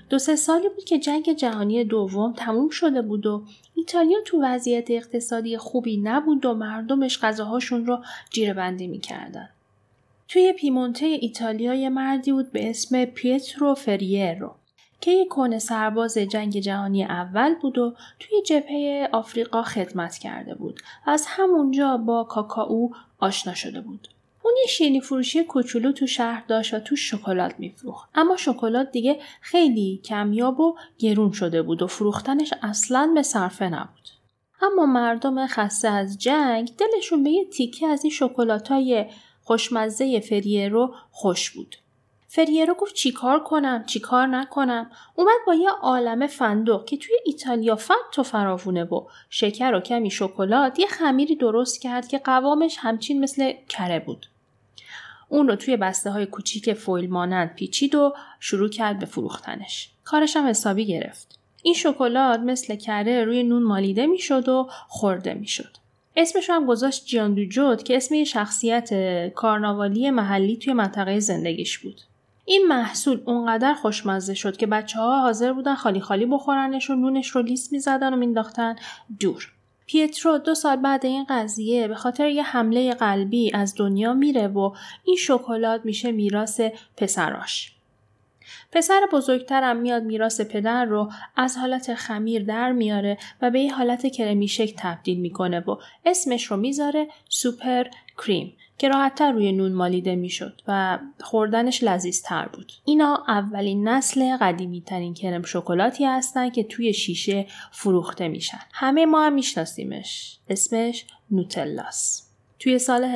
2-3 سالی بود که جنگ جهانی دوم تموم شده بود و ایتالیا تو وضعیت اقتصادی خوبی نبود و مردمش غذاهاشون رو جیره‌بندی می‌کردن. توی پیمونته ایتالیا یه مردی بود به اسم پیترو فریرو که یک کهنه سرباز جنگ جهانی اول بود و توی جبهه آفریقا خدمت کرده بود. از همونجا با کاکائو آشنا شده بود. اون یه شیرینی فروشی کوچولو تو شهر داشت و تو شکلات میفروخت. اما شکلات دیگه خیلی کمیاب و گرون شده بود و فروختنش اصلاً به صرفه نبود. اما مردم خسته از جنگ دلشون به یه تیکه از این شکلاتای خوشمزه فریرو خوش بود. فریرو گفت چیکار کنم چیکار نکنم. اومد با یه عالمه فندق که توی ایتالیا فت و فراوونه و شکر و کمی شکلات یه خمیری درست کرد که قوامش همچین مثل کره بود. اون رو توی بسته های کوچیک فویل مانند پیچید و شروع کرد به فروختنش. کارش هم حسابی گرفت. این شکلات مثل کره روی نون مالیده میشد و خورده میشد. اسمش هم گذاشت جیاندوجوت که اسم یه شخصیت کارناوالی محلی توی منطقه زندگیش بود. این محصول اونقدر خوشمزه شد که بچه‌ها حاضر بودن خالی خالی بخورنش و نونش رو لیس می‌زدن و مینداختن دور. پیترو 2 سال بعد این قضیه به خاطر یه حمله قلبی از دنیا میره و این شکلات میشه میراث پسراش. پسر بزرگترم میاد میراث پدر رو از حالت خمیر در میاره و به یه حالت کرمی شکل تبدیل میکنه و اسمش رو میذاره سوپر کریم که راحت‌تر روی نون مالیده میشد و خوردنش لذیذتر بود. اینا اولین نسل قدیمی‌ترین کرم شکلاتی هستن که توی شیشه فروخته میشن. همه ما هم میشناسیمش. اسمش نوتلاست. توی سال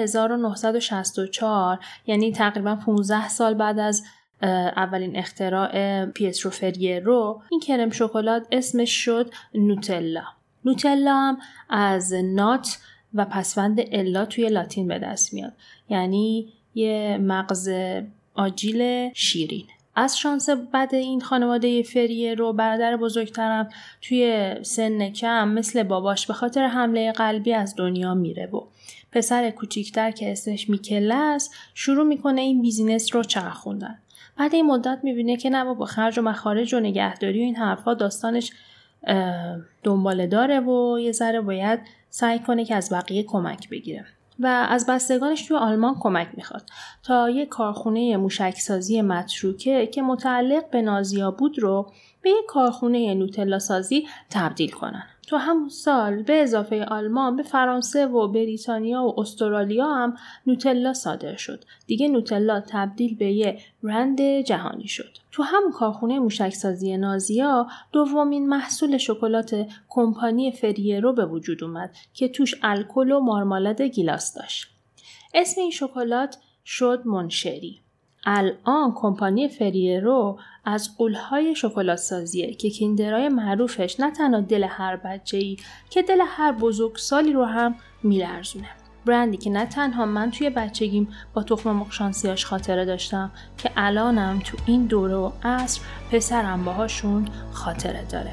1964 یعنی تقریبا 15 سال بعد از اولین اختراع پیترو فریرو این کرم شکلات اسمش شد نوتلا. نوتلا هم از نات و پسوند الا توی لاتین به دست میاد، یعنی یه مغز آجیل شیرین. از شانس بد این خانواده فریرو برادر بزرگترم توی سن کم مثل باباش به خاطر حمله قلبی از دنیا میره و پسر کوچیکتر که اسمش میکله است شروع میکنه این بیزینس رو چرخوندن. بعد این مدت میبینه که نه با خرج و مخارج و نگهداری و این حرفا داستانش دنباله داره و یه ذره باید سعی کنه که از بقیه کمک بگیره و از بستگانش توی آلمان کمک میخواد تا یه کارخونه موشکسازی متروکه که متعلق به نازیا بود رو به یه کارخونه نوتلا سازی تبدیل کنن. تو همون سال به اضافه آلمان به فرانسه و بریتانیا و استرالیا هم نوتلا صادر شد. دیگه نوتلا تبدیل به یه برند جهانی شد. تو همون کارخونه موشکسازی نازیا دومین محصول شکلات کمپانی فریرو به وجود اومد که توش الکل و مارمالاد گیلاس داشت. اسم این شکلات شد منشری. الان کمپانی فریرو از غول‌های شکلات سازیه که کیندرهای معروفش نه تنها دل هر بچه‌ای که دل هر بزرگسالی رو هم میلرزونه. برندی که نه تنها من توی بچگیم با تخم مرغ شانسیاش خاطره داشتم که الانم تو این دوره و عصر پسرم باهاشون خاطره داره.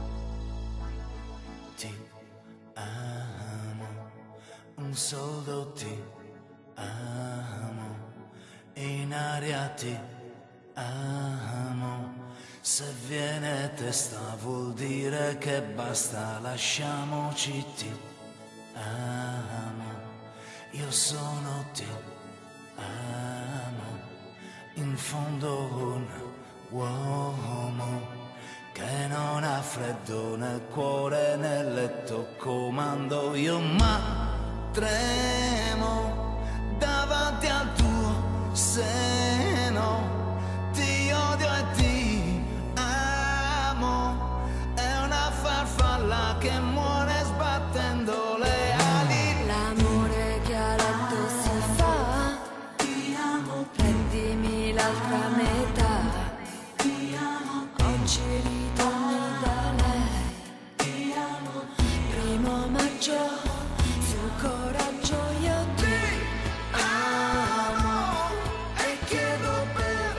In aria ti amo, se viene testa vuol dire che basta, lasciamoci ti amo, io sono ti amo, in fondo un uomo che non ha freddo nel cuore nel letto, comando io ma tremo davanti al tuo seno, ti odio e ti amo, è una farfalla che muore sbattendo le ali. L'amore che a letto si fa, ti amo, prendimi l'altra metà, ti amo, oggi ritorni da lei, ti amo, 1 maggio sul coraggio io ti amo e chiedo per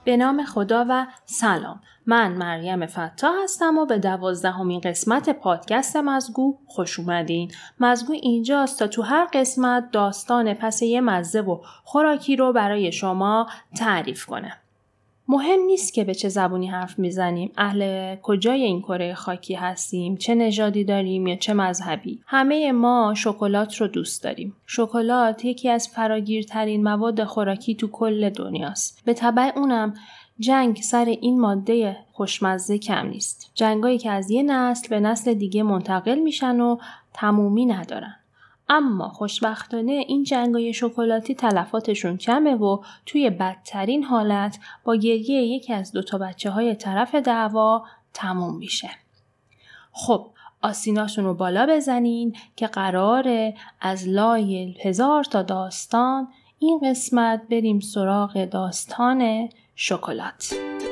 به نام خدا و سلام. من مریم فتا هستم و به 12مین قسمت پادکست مزگو خوش اومدین. مزگو اینجاست تا تو هر قسمت داستان پس یه مزه و خوراکی رو برای شما تعریف کنه. مهم نیست که به چه زبونی حرف میزنیم، اهل کجای این کره خاکی هستیم، چه نژادی داریم یا چه مذهبی. همه ما شکلات رو دوست داریم. شکلات یکی از فراگیرترین مواد خوراکی تو کل دنیاست. به تبع اونم جنگ سر این ماده خوشمزه کم نیست. جنگایی که از یه نسل به نسل دیگه منتقل میشن و تمومی ندارن. اما خوشبختانه این جنگای شکلاتی تلفاتشون کمه و توی بدترین حالت با گریه یکی از 2 بچه‌های طرف دعوا تموم میشه. خب آسیناشون رو بالا بزنین که قراره از لای 1000 تا داستان این قسمت بریم سراغ داستان شکلات.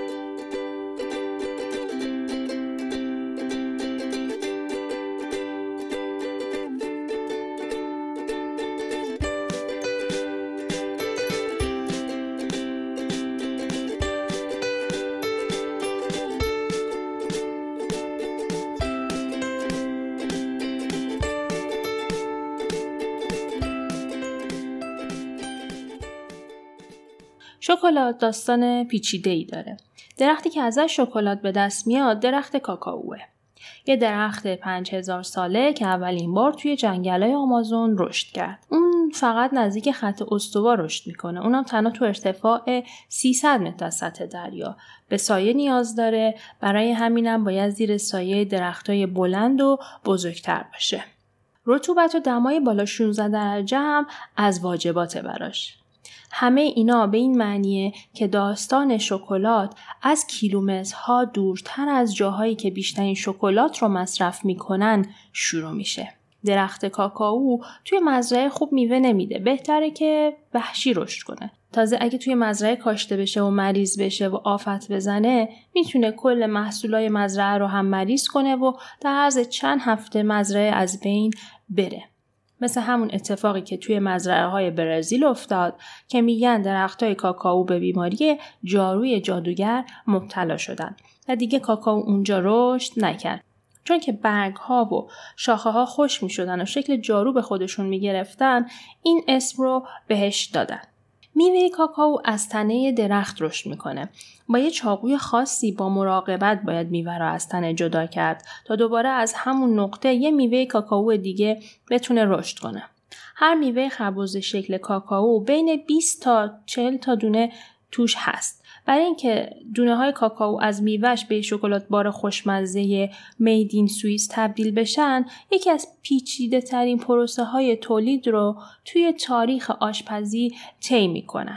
شکلات داستان پیچیده‌ای داره. درختی که ازش شکلات به دست میاد درخت کاکائوه. یه درخت 5000 ساله که اولین بار توی جنگل‌های آمازون رشد کرد. اون فقط نزدیک خط استوا رشد میکنه. اونم تنها تو ارتفاع 300 متر از سطح دریا. به سایه نیاز داره، برای همینم باید زیر سایه درختای بلند و بزرگتر باشه. رطوبت و دمای بالا 16 درجه هم از واجباته براش. همه اینا به این معنیه که داستان شکلات از کیلومترها دورتر از جاهایی که بیشترین شکلات رو مصرف میکنن شروع میشه. درخت کاکائو توی مزرعه خوب میوه نمیده. بهتره که وحشی رشد کنه. تازه اگه توی مزرعه کاشته بشه و مریض بشه و آفت بزنه، میتونه کل محصولای مزرعه رو هم مریض کنه و در عرض چند هفته مزرعه از بین بره. مثل همون اتفاقی که توی مزرعه‌های برزیل افتاد که میگن درختای کاکائو به بیماری جاروی جادوگر مبتلا شدن و دیگه کاکائو اونجا رشد نکرد. چون که برگ‌ها و شاخه‌ها خشک می‌شدن و شکل جارو به خودشون می‌گرفتن، این اسم رو بهش دادن. میوه کاکائو از تنه درخت رشد میکنه. با یه چاقوی خاصی با مراقبت باید میوه را از تنه جدا کرد تا دوباره از همون نقطه یه میوه کاکائو دیگه بتونه رشد کنه. هر میوه خربزه شکل کاکائو بین 20 تا 40 تا دونه توش هست. برای اینکه دونه های کاکائو از میوهش به شکلات بار خوشمزه میدین سوئیس تبدیل بشن، یکی از پیچیده ترین پروسه های تولید رو توی تاریخ آشپزی طی میکنن.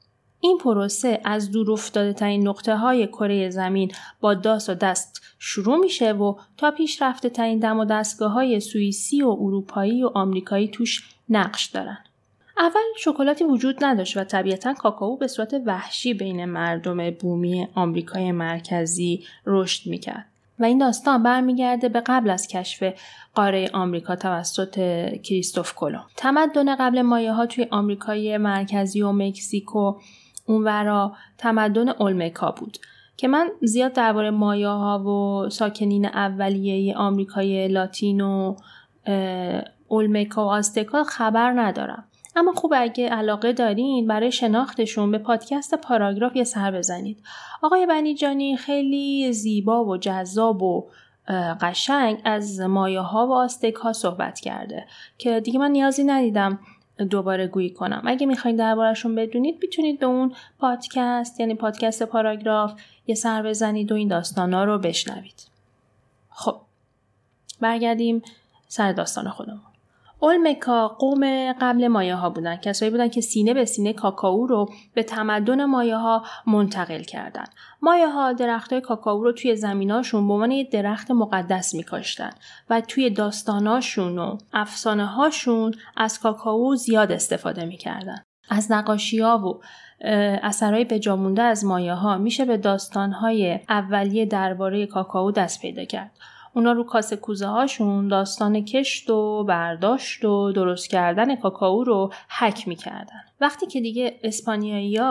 این پروسه از دور افتاده ترین نقطه های کره زمین با داس و دست شروع میشه و تا پیش رفته ترین دم و دستگاه های سوئیسی و اروپایی و آمریکایی توش نقش دارن. اول شکلاتی وجود نداشت و طبیعتاً کاکائو به صورت وحشی بین مردم بومی آمریکای مرکزی رشد میکرد. و این داستان برمیگرده به قبل از کشف قاره آمریکا توسط کریستوف کلمب. تمدن قبل مایاها توی آمریکای مرکزی و مکزیکو اونورا تمدن اولمکا بود که من زیاد درباره مایاها و ساکنین اولیه آمریکای لاتین و اولمکا و آزتکا خبر ندارم. اما خوب اگه علاقه دارین برای شناختشون به پادکست پاراگراف یه سر بزنید. آقای بنیجانی خیلی زیبا و جذاب و قشنگ از مایاها و آزتک‌ها صحبت کرده که دیگه من نیازی ندیدم دوباره گویی کنم. اگه میخواین درباره‌شون بدونید میتونید به اون پادکست، یعنی پادکست پاراگراف، یه سر بزنید و این داستانا رو بشنوید. خب برگردیم سر داستان خودمون. اولمکا قوم قبل مایاها بودن. کسایی بودن که سینه به سینه کاکائو رو به تمدن مایاها منتقل کردن. مایاها درختای کاکائو رو توی زمیناشون به عنوان یه درخت مقدس می‌کاشتن و توی داستاناشون و افسانه‌هاشون از کاکائو زیاد استفاده می‌کردن. از نقاشی‌ها و اثرهای بجامونده از مایاها میشه به داستان‌های اولیه درباره کاکائو دست پیدا کرد. اونا رو کاسه کوزه هاشون داستان کشت و برداشت و درست کردن کاکائو رو حک می‌کردن. وقتی که دیگه اسپانیایی‌ها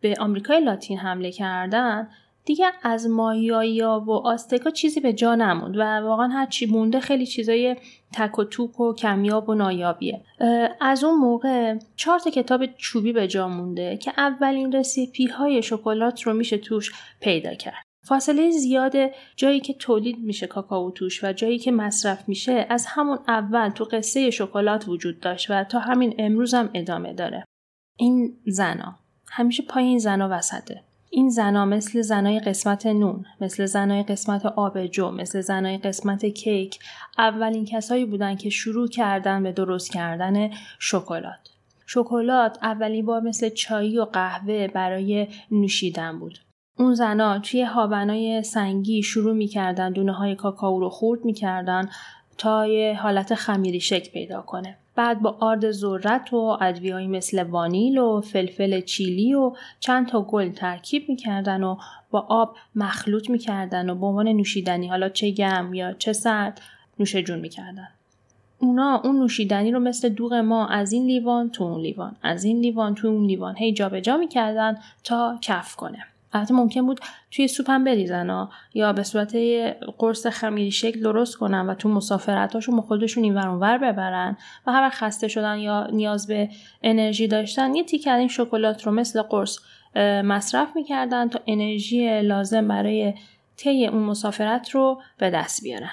به آمریکای لاتین حمله کردن دیگه از مایایی‌ها و آستکا چیزی به جا نموند و واقعا هر چی مونده خیلی چیزای تک و توک و کمیاب و نایابیه. از اون موقع 4 کتاب چوبی به جا مونده که اولین رسیپی های شکلات رو میشه توش پیدا کرد. فاصله زیاد جایی که تولید میشه کاکائو توش و جایی که مصرف میشه از همون اول تو قصه شکلات وجود داشت و تا همین امروز هم ادامه داره. این زنا همیشه پای این زنا وسطه. این زنا مثل زنای قسمت نون، مثل زنای قسمت آبجو، مثل زنای قسمت کیک اولین کسایی بودن که شروع کردن به درست کردن شکلات. شکلات اولین بار مثل چای و قهوه برای نوشیدن بود. اون زنا توی هاونای سنگی شروع می‌کردن دونه‌های کاکائو رو خرد می‌کردن تا یه حالت خمیری شکل پیدا کنه. بعد با آرد ذرت و ادویه‌ای مثل وانیل و فلفل چیلی و چند تا گل ترکیب می‌کردن و با آب مخلوط می‌کردن و به عنوان نوشیدنی حالا چه گرم یا چه سرد نوش جون می‌کردن. اونا اون نوشیدنی رو مثل دوغ ما از این لیوان تو اون لیوان، از این لیوان تو اون لیوان هی جابجا می‌کردن تا کف کنه. البته ممکن بود توی سوپ هم بریزن یا به صورت قرص خمیری شکل درست کنن و تو مسافرتاشون خودشون اینور اونور ببرن و هر وقت خسته شدن یا نیاز به انرژی داشتن یه تیکه از این شکلات رو مثل قرص مصرف میکردن تا انرژی لازم برای طی اون مسافرت رو به دست بیارن.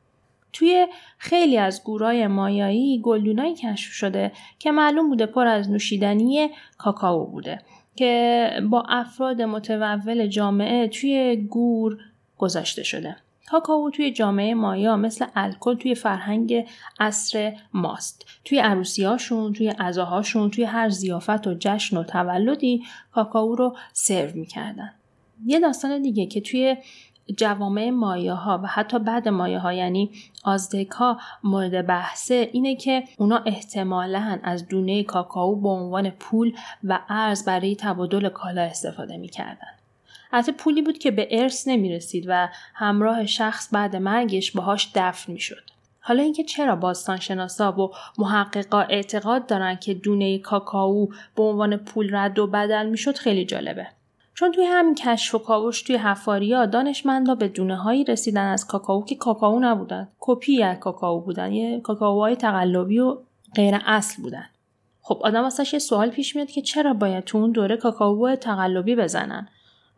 توی خیلی از گورای مایایی گلدونایی کشف شده که معلوم بوده پر از نوشیدنی کاکائو بوده که با افراد متول جامعه توی گور گذاشته شده. کاکائو توی جامعه مایا مثل الکل توی فرهنگ عصر ماست. توی عروسیاشون، توی عزاهاشون، توی هر ضیافت و جشن و تولدی کاکائو رو سرو می‌کردن. یه داستان دیگه که توی جوامع مایاها و حتی بعد مایاها یعنی آزتک‌ها مورد بحثه اینه که اونا احتمالاً از دونه کاکائو به عنوان پول و ارز برای تبادل کالا استفاده می‌کردن. البته پولی بود که به ارث نمی‌رسید و همراه شخص بعد مرگش باهاش دفن می‌شد. حالا اینکه چرا باستانشناسا و محققا اعتقاد دارن که دونه کاکائو به عنوان پول رد و بدل می‌شد خیلی جالبه. چون توی همین کشف و کاوش توی حفاریا دانشمندا به دونه‌هایی رسیدن از کاکائو که کاکائو نبودن، کپی از کاکائو بودن، یه کاکائوهای تقلبی و غیر اصل بودن. خب آدم واسش یه سوال پیش میاد که چرا باید تو اون دوره کاکائو تقلبی بزنن؟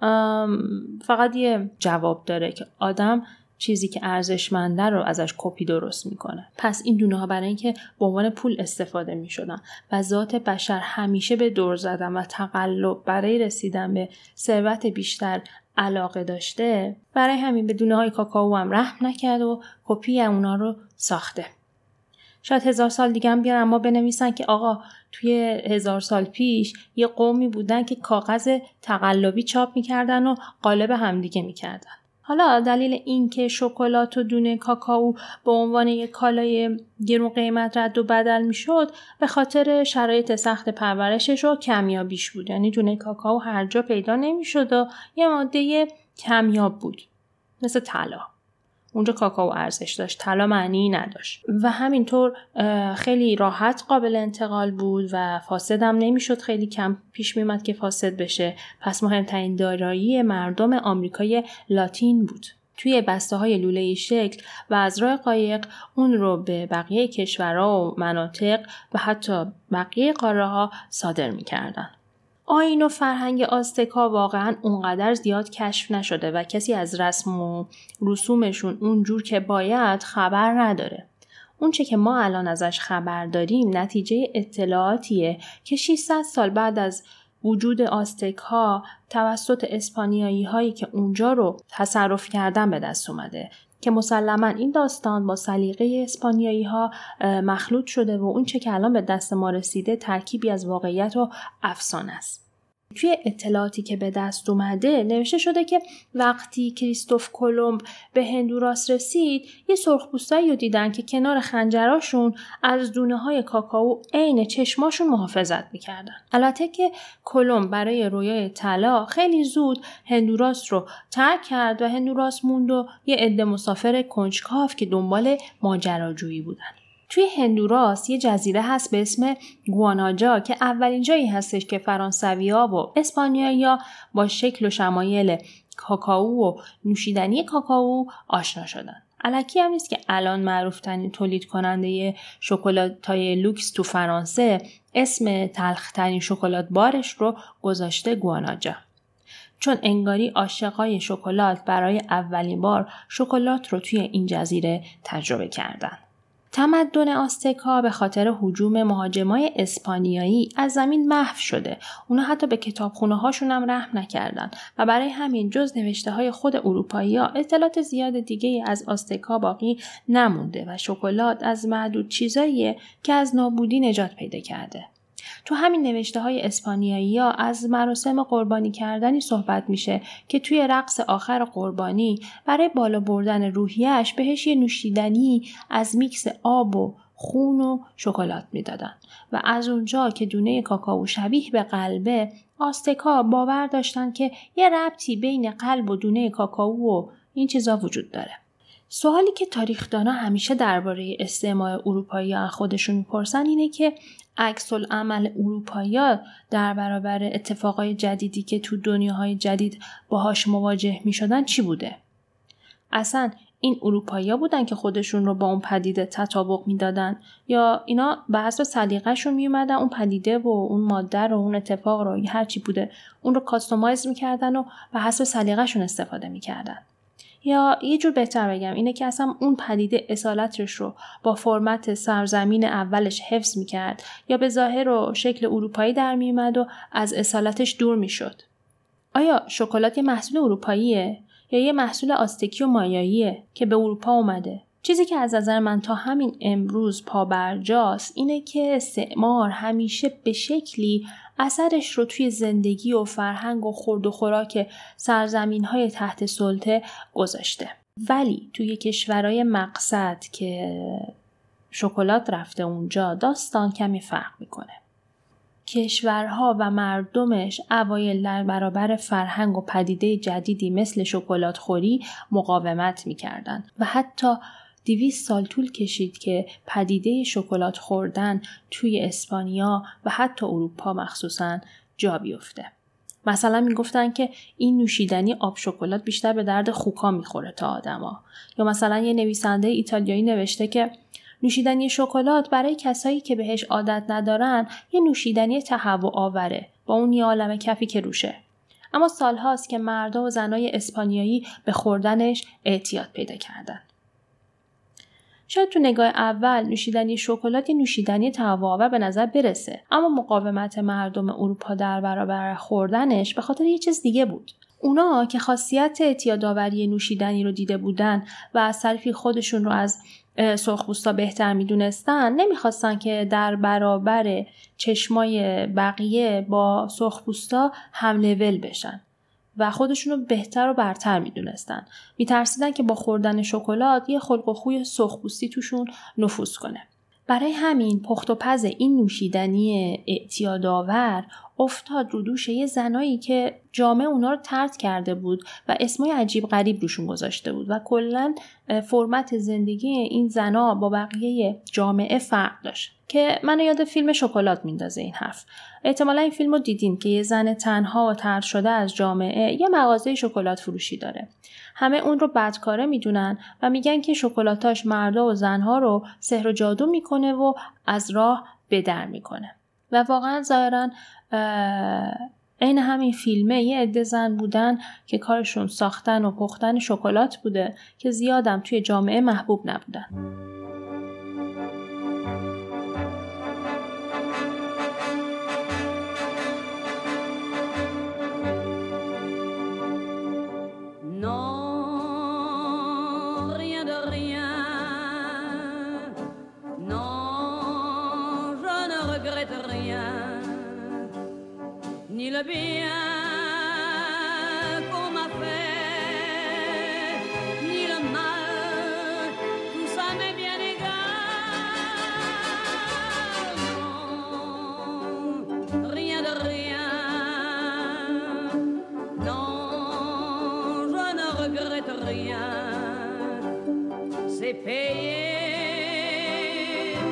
فقط یه جواب داره که آدم چیزی که ارزشمنده رو ازش کپی درست میکنه. پس این دونه ها برای اینکه به عنوان پول استفاده میشدن و ذات بشر همیشه به دور زدن و تقلب برای رسیدن به ثروت بیشتر علاقه داشته، برای همین به دونه های کاکائو هم رحم نکرد و کپی اونا رو ساخته. شاید 1000 سال دیگه هم بیان اما بنویسن که آقا توی 1000 سال پیش یه قومی بودن که کاغذ تقلبی چاپ میکردن و قالب همدیگه میکردن. حالا دلیل این که شکلات و دونه کاکائو به عنوان یک کالای گرون قیمت رد و بدل میشد به خاطر شرایط سخت پرورشش و کمیابیش بود. یعنی دونه کاکائو هر جا پیدا نمیشد و یه ماده کمیاب بود مثل طلا. اونجا کاکائو ارزش داشت، طلا معنی نداشت و همینطور خیلی راحت قابل انتقال بود و فاسد هم نمیشد، خیلی کم پیش میمد که فاسد بشه. پس مهمترین دارایی مردم آمریکای لاتین بود. توی بسته‌های لوله‌ای شکل و از راه قایق اون رو به بقیه کشورها و مناطق و حتی بقیه قاره‌ها صادر می‌کردن. آیین و فرهنگ آزتک‌ها واقعاً اونقدر زیاد کشف نشده و کسی از رسم و رسومشون اونجور که باید خبر نداره. اون چه که ما الان ازش خبر داریم نتیجه اطلاعاتیه که 600 سال بعد از وجود آزتک‌ها توسط اسپانیایی هایی که اونجا رو تصرف کردن به دست اومده که مسلماً این داستان با سلیقه اسپانیایی ها مخلوط شده و اون چه که الان به دست ما رسیده ترکیبی از واقعیت و افسانه است. توی اطلاعاتی که به دست اومده نوشته شده که وقتی کریستوف کلمب به هندوراس رسید یه سرخپوستایی رو دیدن که کنار خنجراشون از دونه‌های کاکائو عین چشماشون محافظت می‌کردن. البته که کلمب برای رویای طلا خیلی زود هندوراس رو ترک کرد و هندوراس موند و یه عده مسافر کنجکاو که دنبال ماجراجویی بودن. توی هندوراس یه جزیره هست به اسم گواناجا که اولین جایی هستش که فرانسوی‌ها و اسپانیایی‌ها با شکل و شمایل کاکائو و نوشیدنی کاکائو آشنا شدن. الکی هم نیست که الان معروف ترین تولید کننده شکلات‌های لوکس تو فرانسه اسم تلخ ترین شکلات بارش رو گذاشته گواناجا. چون انگاری عاشقای شکلات برای اولین بار شکلات رو توی این جزیره تجربه کردن. تمدن آستک‌ها به خاطر هجوم مهاجمای اسپانیایی از زمین محو شده. اونا حتی به کتابخونه‌هاشون هم رحم نکردن و برای همین جز نوشته‌های خود اروپایی‌ها اطلاعات زیاد دیگه‌ای از آستک‌ها باقی نمونده و شکلات از معدود چیزاییه که از نابودی نجات پیدا کرده. تو همین نوشته‌های اسپانیایی‌ها از مراسم قربانی کردنی صحبت میشه که توی رقص آخر قربانی برای بالا بردن روحیه‌اش بهش یه نوشیدنی از میکس آب و خون و شکلات میدادن و از اونجا که دونه کاکائو شبیه به قلبه، آستک‌ها باور داشتن که یه ربطی بین قلب و دونه کاکائو و این چیزا وجود داره. سوالی که تاریخ‌دانا همیشه درباره استعمار اروپایی‌ها خودشون میپرسن اینه که عکس‌العمل اروپایی‌ها در برابر اتفاقای جدیدی که تو دنیاهای جدید باهاش مواجه میشدن چی بوده؟ اصلا این اروپایی‌ها بودن که خودشون رو با اون پدیده تطابق میدادن یا اینا به حسب سلیقه‌شون میومدن اون پدیده و اون ماده رو اون اتفاق رو هر چی بوده اون رو کاستومایز میکردن و به حسب سلیقه‌شون استفاده میکردن؟ یا یه جور بهتر بگم اینه که اصلا اون پدیده اصالتش رو با فرمت سرزمین اولش حفظ میکرد یا به ظاهر و شکل اروپایی در میومد و از اصالتش دور میشد. آیا شکلات یه محصول اروپاییه یا یه محصول آستکی و مایاییه که به اروپا اومده؟ چیزی که از نظر من تا همین امروز پابرجاست اینه که استعمار همیشه به شکلی اثرش رو توی زندگی و فرهنگ و خورد و خوراک سرزمین‌های تحت سلطه گذاشته. ولی توی کشورهای مقصد که شکلات رفته اونجا داستان کمی فرق میکنه. کشورها و مردمش اوایل در برابر فرهنگ و پدیده جدیدی مثل شکلات خوری مقاومت میکردن و حتی 200 سال طول کشید که پدیده شکلات خوردن توی اسپانیا و حتی اروپا مخصوصاً جا بیفته. مثلا میگفتن که این نوشیدنی آب شکلات بیشتر به درد خوکا میخوره تا آدما. یا مثلا یه نویسنده ایتالیایی نوشته که نوشیدنی شکلات برای کسایی که بهش عادت ندارن یه نوشیدنی تهوع آوره با اون یه عالمه کفی که روشه. اما سالهاست که مردا و زنای اسپانیایی به خوردنش اعتیاد پیدا کردن. شاید تو نگاه اول نوشیدنی شکلات یه نوشیدنی تهوع‌آور به نظر برسه، اما مقاومت مردم اروپا در برابر خوردنش به خاطر یه چیز دیگه بود. اونا که خاصیت اعتیادآوری نوشیدنی رو دیده بودن و از طرفی خودشون رو از سرخپوستا بهتر میدونستن، نمیخواستن که در برابر چشمای بقیه با سرخپوستا هم لول بشن و خودشون رو بهتر و برتر میدونستن. میترسیدن که با خوردن شکلات یه خلق و خوی سرخپوستی توشون نفوذ کنه. برای همین پخت و پز این نوشیدنی اعتیادآور افتاد رو دوش یه زنایی که جامعه اونا رو طرد کرده بود و اسمای عجیب غریب روشون گذاشته بود و کلاً فرمت زندگی این زنا با بقیه جامعه فرق داشت که منو یاد فیلم شکلات میندازه این حرف. احتمالا این فیلمو دیدین که یه زن تنها و طرد شده از جامعه یه مغازه شکلات فروشی داره. همه اون رو بدکاره میدونن و میگن که شکلاتاش مردا و زنها رو سحر و جادو میکنه و از راه به در میکنه. و واقعا ظاهراً عین همین فیلمه یه عده زن بودن که کارشون ساختن و پختن شکلات بوده که زیادم توی جامعه محبوب نبودن. Ni le bien qu'on m'a fait, ni le mal, tout ça m'est bien égal. Non, rien de rien. Non, je ne regrette rien. C'est payé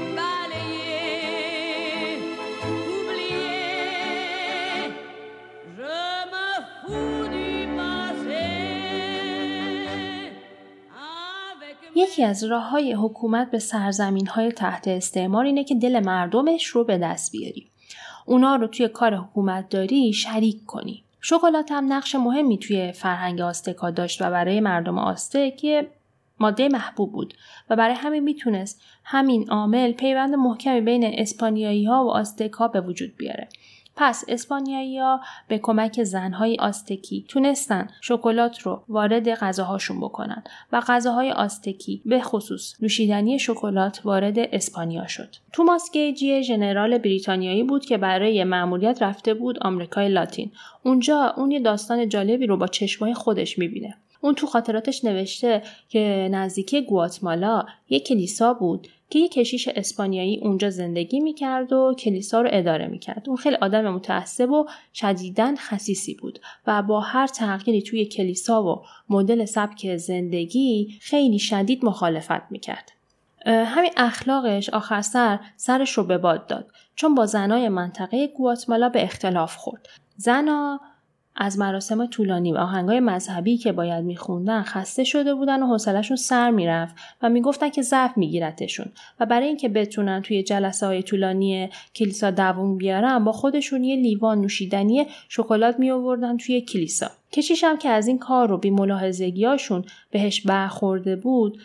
یکی از راه‌های حکومت به سرزمین‌های تحت استعمار اینه که دل مردمش رو به دست بیاری. اونا رو توی کار حکومتداری شریک کنی. شکلات هم نقش مهمی توی فرهنگ آستک‌ها داشت و برای مردم آستک یه ماده محبوب بود و برای همین میتونست همین عامل پیوند محکمی بین اسپانیایی‌ها و آستک‌ها به وجود بیاره. پس اسپانیایی‌ها به کمک زن‌های آستکی تونستن شکلات رو وارد غذاهاشون بکنن و غذاهای آستکی به خصوص نوشیدنی شکلات وارد اسپانیا شد. توماس گیجی ژنرال بریتانیایی بود که برای مأموریت رفته بود آمریکای لاتین. اونجا اون یه داستان جالبی رو با چشمای خودش می‌بینه. اون تو خاطراتش نوشته که نزدیکی گواتمالا یک کلیسا بود که یک کشیش اسپانیایی اونجا زندگی میکرد و کلیسا رو اداره میکرد. اون خیلی آدم متعصب و شدیداً خسیسی بود و با هر تغییری توی کلیسا و مدل سبک زندگی خیلی شدید مخالفت میکرد. همین اخلاقش آخر سرش رو به باد داد چون با زنای منطقه گواتمالا به اختلاف خورد. زنا از مراسم طولانی و آهنگای مذهبی که باید میخوندن خسته شده بودن و حوصله‌شون سر میرفت و میگفتن که ضعف میگیرتشون و برای اینکه بتونن توی جلسه های طولانی کلیسا دووم بیارن با خودشون یه لیوان نوشیدنی شکلات میآوردن توی کلیسا. کشیش هم که از این کار رو بی ملاحظگیاشون بهش برخورده بود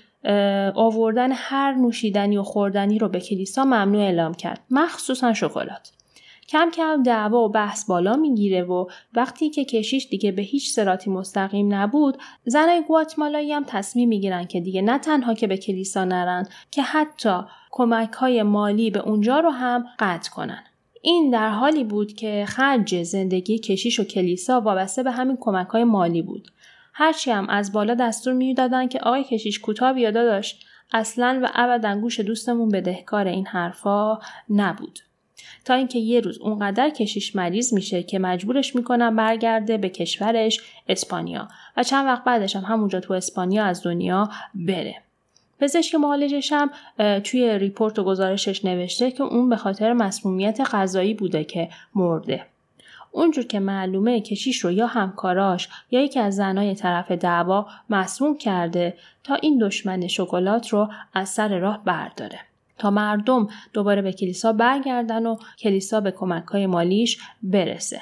آوردن هر نوشیدنی و خوردنی رو به کلیسا ممنوع اعلام کرد، مخصوصا شکلات. کم کم دعوا و بحث بالا میگیره و وقتی که کشیش دیگه به هیچ صراطی مستقیم نبود، زنای گواتمالایی هم تصمیم میگیرن که دیگه نه تنها که به کلیسا نرن که حتی کمک‌های مالی به اونجا رو هم قطع کنن. این در حالی بود که خرج زندگی کشیش و کلیسا وابسته به همین کمک‌های مالی بود. هرچی هم از بالا دستور میدادن که آقای کشیش کوتاه بیا داداش، اصلاً و ابداً گوش دوستمون بدهکار این حرفا نبود. تا اینکه یه روز اونقدر کشیش مریض میشه که مجبورش میکنن برگرده به کشورش اسپانیا و چند وقت بعدش هم همونجا تو اسپانیا از دنیا بره. پزشک معالجش هم توی ریپورت و گزارشش نوشته که اون به خاطر مسمومیت غذایی بوده که مرده. اونجور که معلومه کشیش رو یا همکاراش یا یکی از زنای طرف دعوا مسموم کرده تا این دشمن شکلات رو از سر راه برداره. تا مردم دوباره به کلیسا برگردن و کلیسا به کمک‌های مالیش برسه.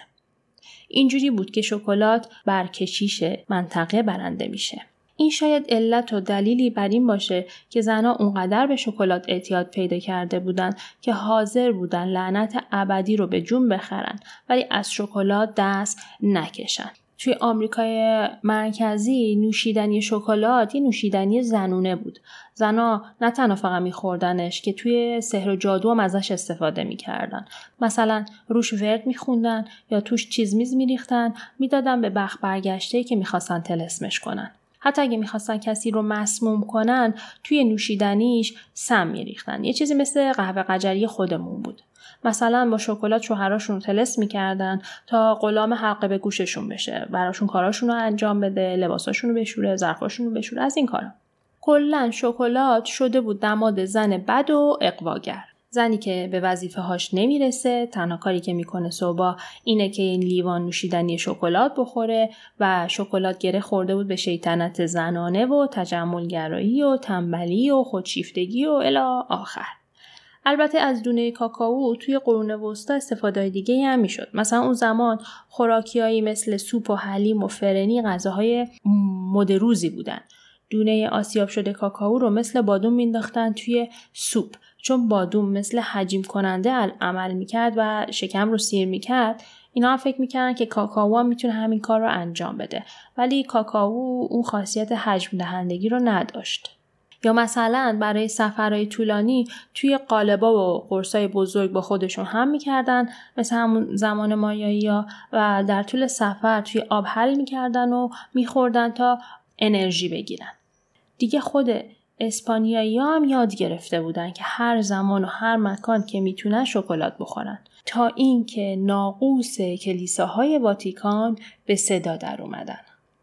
اینجوری بود که شکلات بر کشیش منطقه برنده میشه. این شاید علت و دلیلی بر این باشه که زنها اونقدر به شکلات اعتیاد پیدا کرده بودن که حاضر بودن لعنت ابدی رو به جون بخرن ولی از شکلات دست نکشن. توی آمریکای مرکزی نوشیدنی شکلات یه نوشیدنی زنونه بود. زنا نه تنها فقط میخوردنش که توی سحر و جادو هم ازش استفاده میکردن. مثلا روش ورد میخوندن یا توش چیز میز میریختن میدادن به بخت برگشته که میخواستن طلسمش کنن. حتی اگه میخواستن کسی رو مسموم کنن توی نوشیدنیش سم میریختن. یه چیزی مثل قهوه قجری خودمون بود. مثلا با شکلات شوهراشون رو طلسم میکردن تا غلام حلقه به گوششون بشه، براشون کاراشون رو انجام بده، لباساشون رو بشوره، ظرفاشون رو بشوره، از این کارا. کلاً شکلات شده بود نماد زن بد و اغواگر. زنی که به وظیفه هاش نمیرسه، تنها کاری که میکنه صبح اینه که این لیوان نوشیدنی شکلات بخوره و شکلات گره خورده بود به شیطنت زنانه و تجملگرایی و تنبلی و خودشیفتگی و الی آخر. البته از دونه کاکائو توی قرون وسطا استفاده دیگه هم میشد. مثلا اون زمان خوراکیایی مثل سوپ و حلیم و فرنی غذاهای مد روزی بودن. دونه آسیاب شده کاکائو رو مثل بادوم مینداختن توی سوپ، چون بادوم مثل حجیم کننده عمل میکرد و شکم رو سیر میکرد. اینا هم فکر میکردن که کاکائو هم میتونه همین کار رو انجام بده، ولی کاکائو اون خاصیت حجم دهندگی رو نداشت. یا مثلا برای سفرهای طولانی توی قالبا و قرصای بزرگ با خودشون هم میکردن مثل همون زمان مایایی‌ها و در طول سفر توی آب حل میکردن و میخوردن تا انرژی بگیرن. دیگه خود اسپانیایی‌ها هم یاد گرفته بودن که هر زمان و هر مکان که میتونن شکلات بخورن تا اینکه ناقوس کلیساهای واتیکان به صدا در اومدن.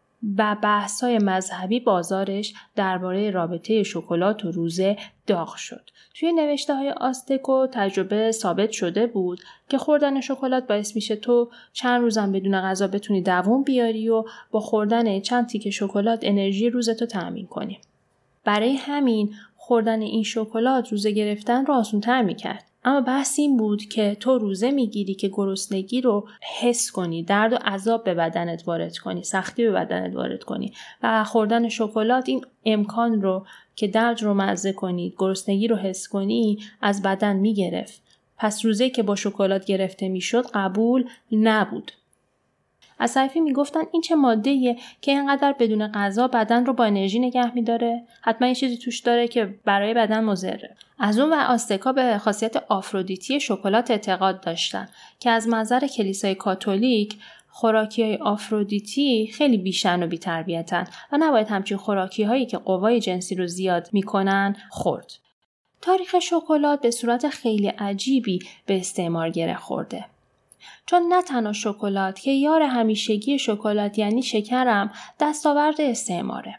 و بحث‌های مذهبی بازارش درباره رابطه شکلات و روزه داغ شد. توی نوشته‌های آستکو تجربه ثابت شده بود که خوردن شکلات باعث میشه تو چند روزم بدون غذا بتونی دووم بیاری و با خوردن چند تیکه شکلات انرژی روزتو تأمین کنی. برای همین خوردن این شکلات روزه گرفتن رو آسان‌تر می‌کرد. اما بحث این بود که تو روزه میگیری که گرسنگی رو حس کنی، درد و عذاب به بدنت وارد کنی، سختی به بدنت وارد کنی و خوردن شکلات این امکان رو که درد رو مزه کنی، گرسنگی رو حس کنی از بدن میگرفت. پس روزه که با شکلات گرفته میشد قبول نبود. از طرفی میگفتن این چه ماده‌ایه که اینقدر بدون غذا بدن رو با انرژی نگه میداره؟ حتما یه چیزی توش داره که برای بدن مضره. از اون و آستکا به خاصیت آفرودیتی شکلات اعتقاد داشتن که از منظر کلیسای کاتولیک خوراکی‌های آفرودیتی خیلی بیشن و بی‌تربیتن و نباید همچین خوراکی‌هایی که قوای جنسی رو زیاد میکنن خورد. تاریخ شکلات به صورت خیلی عجیبی به استعمار گره خورده. چون نه تنها شکلات که یار همیشگی شکلات یعنی شکرم دستاورد استعماره.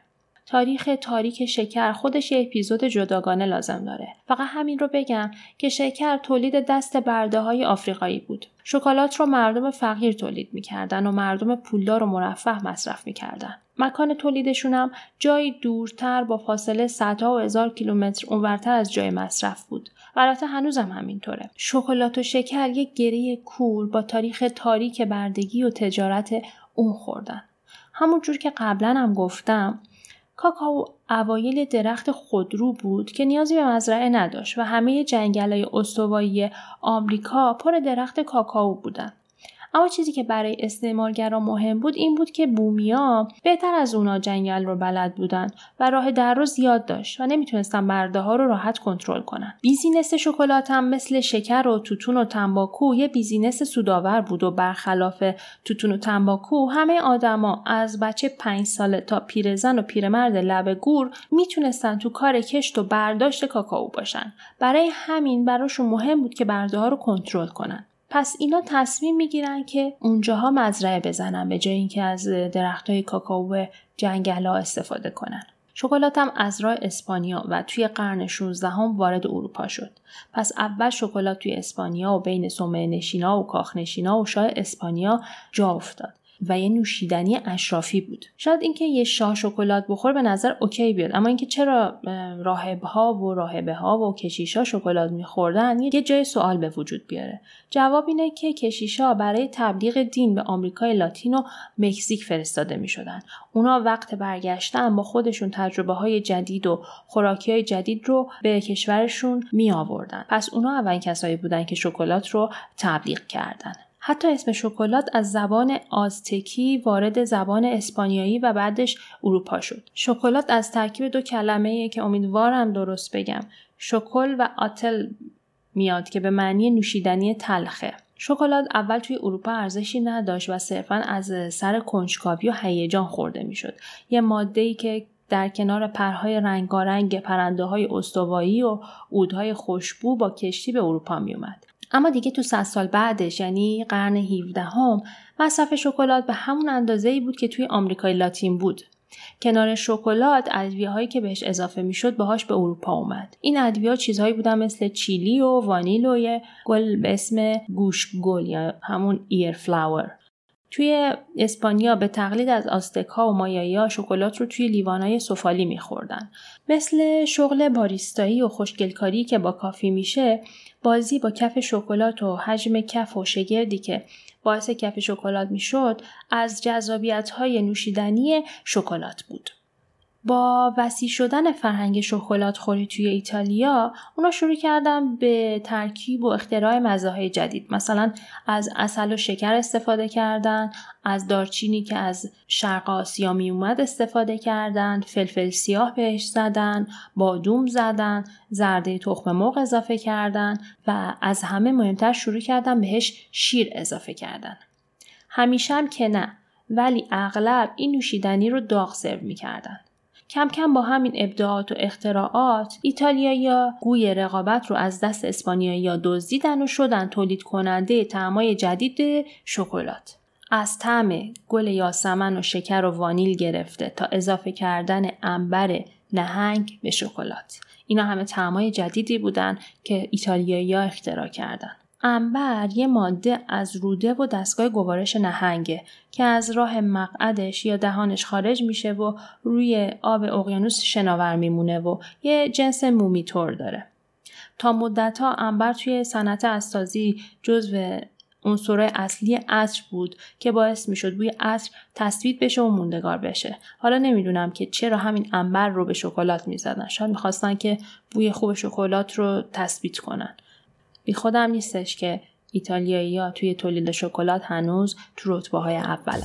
تاریک شکر خودش یه اپیزود جداگانه لازم داره. فقط همین رو بگم که شکر تولید دست برده‌های آفریقایی بود. شکلات رو مردم فقیر تولید می‌کردن و مردم پولدار و مرفه مصرف می‌کردن. مکان تولیدشون هم جایی دورتر با فاصله صدها و هزار کیلومتر اونورتر از جای مصرف بود. البته هنوزم همینطوره. شکلات و شکر یک گره کور با تاریخ تاریک بردگی و تجارت اون خوردن. همون جور که قبلا هم گفتم کاکائو اوایل درخت خودرو بود که نیازی به مزرعه نداشت و همه جنگل‌های استوایی آمریکا پر درخت کاکائو بودن. اما چیزی که برای استعمارگران مهم بود این بود که بومیا بهتر از اونا جنگل رو بلد بودن و راه در رو زیاد داشت و نمیتونستن برده ها رو راحت کنترل کنن. بیزینس شکلات هم مثل شکر و توتون و تنباکو یه بیزینس سودآور بود و برخلاف توتون و تنباکو همه آدما از بچه 5 ساله تا پیرزن و پیرمرد لب گور میتونستن تو کار کشت و برداشت کاکائو باشن. برای همین براشون مهم بود که برده ها رو کنترل کنن. پس اینا تصمیم میگیرن که اونجاها مزرعه بزنن به جای اینکه از درختای کاکائو جنگل‌ها استفاده کنن. شکلات هم از راه اسپانیا و توی قرن 16 وارد اروپا شد. پس اول شکلات توی اسپانیا و بین صومعه نشینا و کاخ نشینا و شاه اسپانیا جا افتاد و یه نوشیدنی اشرافی بود. شاید اینکه یه شاه شکلات بخور به نظر اوکی بیاد، اما اینکه چرا راهب‌ها و راهبه‌ها و کشیشا شکلات می‌خوردن یه جای سوال به وجود بیاره. جواب اینه که کشیشا برای تبلیغ دین به آمریکای لاتین و مکزیک فرستاده می‌شدن. اونا وقت برگشتن با خودشون تجربه‌های جدید و خوراکی‌های جدید رو به کشورشون می‌آوردن. پس اونا اولین کسایی بودن که شکلات رو تبلیغ کردن. حتی اسم شکلات از زبان آزتکی وارد زبان اسپانیایی و بعدش اروپا شد. شکلات از ترکیب 2 کلمه‌ایه که امیدوارم درست بگم. شکل و آتل میاد که به معنی نوشیدنی تلخه. شکلات اول توی اروپا ارزشی نداشت و صرفاً از سر کنجکاوی و هیجان خورده میشد. یه ماده‌ای که در کنار پرهای رنگارنگ پرنده‌های استوایی و عودهای خوشبو با کشتی به اروپا می اومد. اما دیگه تو 100 سال بعدش یعنی قرن 17 مصرف شکلات به همون اندازه‌ای بود که توی آمریکای لاتین بود. کنار شکلات ادویه‌هایی که بهش اضافه میشد باهاش به اروپا اومد. این ادویه‌ها چیزهایی بودن مثل چیلی و وانیل و یه گل به اسم گوشتگل یا همون ایر فلاور. توی اسپانیا به تقلید از آزتک‌ها و مایایی‌ها شکلات رو توی لیوانای سفالی می‌خوردن. مثل شغل باریستایی و خوشگلکاری که با کافی میشه، بازی با کف شکلات و حجم کف و شگردی که باعث کف شکلات میشد از جذابیت‌های نوشیدنی شکلات بود. با وسیع شدن فرهنگ شکلات خوری توی ایتالیا، اونا شروع کردن به ترکیب و اختراع مزه‌های جدید. مثلا از عسل و شکر استفاده کردن، از دارچینی که از شرق آسیا می اومد استفاده کردن، فلفل سیاه بهش زدن، بادوم زدن، زرده تخم مرغ اضافه کردن و از همه مهمتر شروع کردن بهش شیر اضافه کردن. همیشه هم که نه، ولی اغلب این نوشیدنی رو داغ سرو می‌کردن. کم کم با همین ابداعات و اختراعات ایتالیایی‌ها گوی رقابت رو از دست اسپانیایی‌ها دزدیدن و شدن تولید کننده طعمای جدید شکلات. از طعم گل یاسمن و شکر و وانیل گرفته تا اضافه کردن عنبر نهنگ به شکلات. اینا همه طعمای جدیدی بودن که ایتالیایی‌ها اختراع کردن. عنبر یه ماده از روده و دستگاه گوارش نهنگه که از راه مقعدش یا دهانش خارج میشه و روی آب اقیانوس شناور میمونه و یه جنس مومیتور داره. تا مدت‌ها عنبر توی صنعت اساسی جزو عنصرهای اصلی عطر بود که باعث میشد بوی عطر تثبیت بشه و موندگار بشه. حالا نمیدونم که چرا همین عنبر رو به شکلات میزدن. شاید میخواستن که بوی خوب شکلات رو تثبیت کنن. بی خودم نیستش که ایتالیایی‌ها توی تولید شکلات هنوز تو رتبه‌های اولن.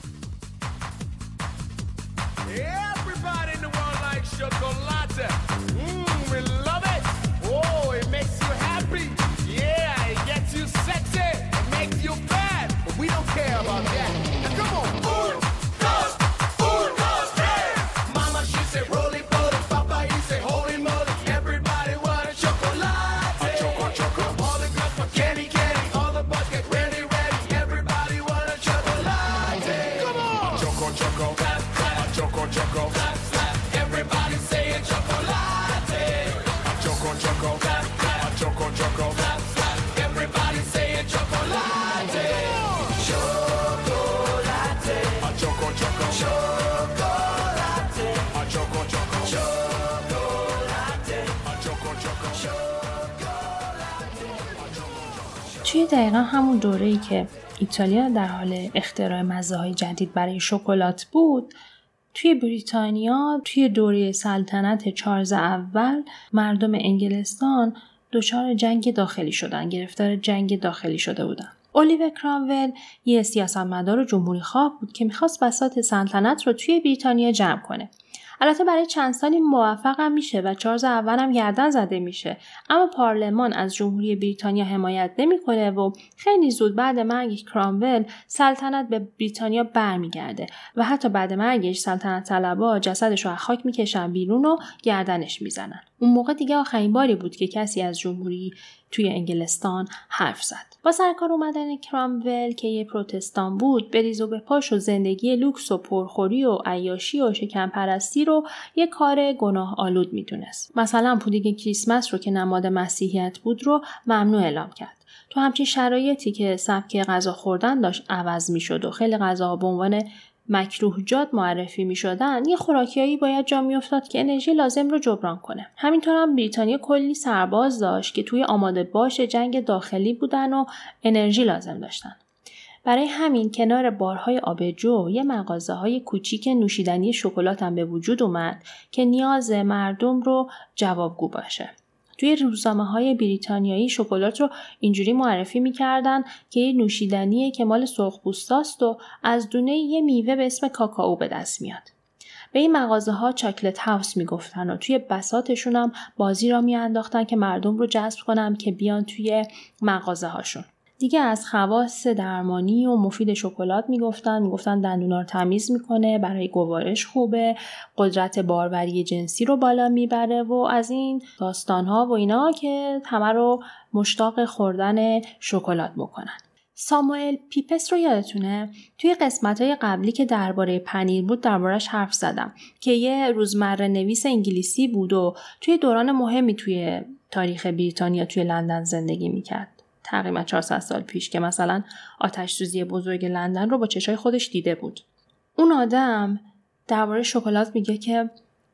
توی دقیقا همون دوره‌ای که ایتالیا در حال اختراع مزه‌های جدید برای شکلات بود، توی بریتانیا توی دوره سلطنت چارلز اول مردم انگلستان دچار جنگ داخلی شدن، گرفتار جنگ داخلی شده بودن. اولیور کرامول یه سیاستمدار و جمهوری‌خواه بود که می‌خواست بساط سلطنت رو توی بریتانیا جمع کنه. البته برای چند سالی موفق هم میشه و چارلز اول هم گردن زده میشه، اما پارلمان از جمهوری بریتانیا حمایت نمیکنه و خیلی زود بعد مرگ کرامول سلطنت به بریتانیا برمیگرده و حتی بعد مرگش سلطنت طلبا جسدش رو از خاک میکشن بیرون و گردنش میزنن. اون موقع دیگه آخرین باری بود که کسی از جمهوری توی انگلستان حرف زد. با سرکار اومدن کرامول که یه پروتستان بود، به ریز و به پاش و زندگی لوکس و پرخوری و عیاشی و شکمپرستی رو یه کار گناه آلود میدونست. مثلا پودینگ کریسمس رو که نماد مسیحیت بود رو ممنوع اعلام کرد. تو همچین شرایطی که سبک غذا خوردن داشت عوض میشد و خیلی غذاها به عنوان مکروهجات معرفی می شدن، یه خوراکیایی باید جا می افتاد که انرژی لازم رو جبران کنه. همینطور هم بریتانیا کلی سرباز داشت که توی آماده باش جنگ داخلی بودن و انرژی لازم داشتن. برای همین کنار بارهای آبجو یه مغازه‌های کوچیک نوشیدنی شکلات هم به وجود اومد که نیاز مردم رو جوابگو باشه. توی روزنامه‌های بریتانیایی شکلات رو اینجوری معرفی می‌کردن که یه نوشیدنیه که مال سرخپوستاست و از دونه یه میوه به اسم کاکائو به دست میاد. به این مغازه‌ها چاکلت هاوس میگفتن و توی بساطشون هم بازی را میانداختن که مردم رو جذب کنن که بیان توی مغازه‌هاشون. دیگه از خواص درمانی و مفید شکلات میگفتن دندونا رو تمیز میکنه، برای گوارش خوبه، قدرت باروری جنسی رو بالا میبره و از این داستانها و اینا که همه رو مشتاق خوردن شکلات بکنن. ساموئل پیپس رو یادتونه؟ توی قسمت‌های قبلی که درباره پنیر بود دربارش حرف زدم که یه روزمره نویس انگلیسی بود و توی دوران مهمی توی تاریخ بریتانیا توی لندن زندگی میکرد. تقریبا 400 سال پیش که مثلا آتش‌سوزی بزرگ لندن رو با چشای خودش دیده بود. اون آدم درباره شکلات میگه که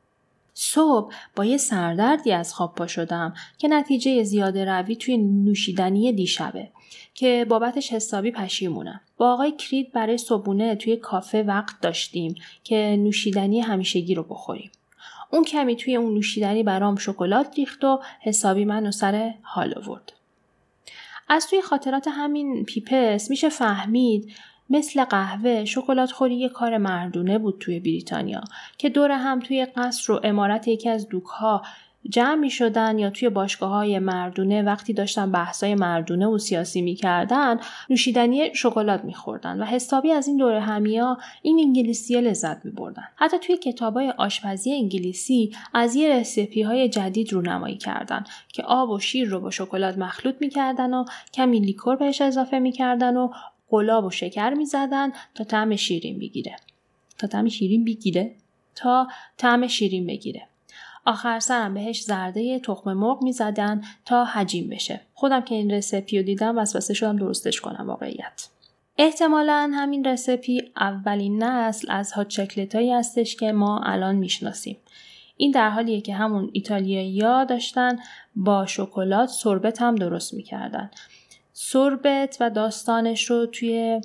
صبح با یه سردردی از خواب پا شدم که نتیجه زیاده روی توی نوشیدنی دیشبه که بابتش حسابی پشیمونم. با آقای کرید برای صبحونه توی کافه وقت داشتیم که نوشیدنی همیشگی رو بخوریم. اون کمی توی اون نوشیدنی برام شکلات ریخت و حسابی منو سر حال آورد. از توی خاطرات همین پیپس میشه فهمید مثل قهوه شکلات خوری یه کار مردونه بود توی بریتانیا که دور هم توی قصر و عمارت یکی از دوک‌ها جمع می شدن یا توی باشگاه‌های مردونه وقتی داشتن بحثای مردونه و سیاسی می‌کردن نوشیدنی شکلات می‌خوردن و حسابی از این دوره همیا این انگلیسی‌ها لذت می‌بردن. حتی توی کتابای آشپزی انگلیسی از یه رسیپی‌های جدید رونمایی کردن که آب و شیر رو با شکلات مخلوط می‌کردن و کمی لیکور بهش اضافه می‌کردن و گلاب و شکر می‌زدن تا طعم شیرین بگیره. آخر سرم بهش زرده تخم مرغ میزدن تا حجیم بشه. خودم که این رسیپی رو دیدم وسوسه شدم درستش کنم واقعیت. احتمالاً همین رسیپی اولین نسل از هات چاکلتایی هستش که ما الان میشناسیم. این در حالیه که همون ایتالیایی‌ها داشتن با شکلات سوربت هم درست میکردن. سوربت و داستانش رو توی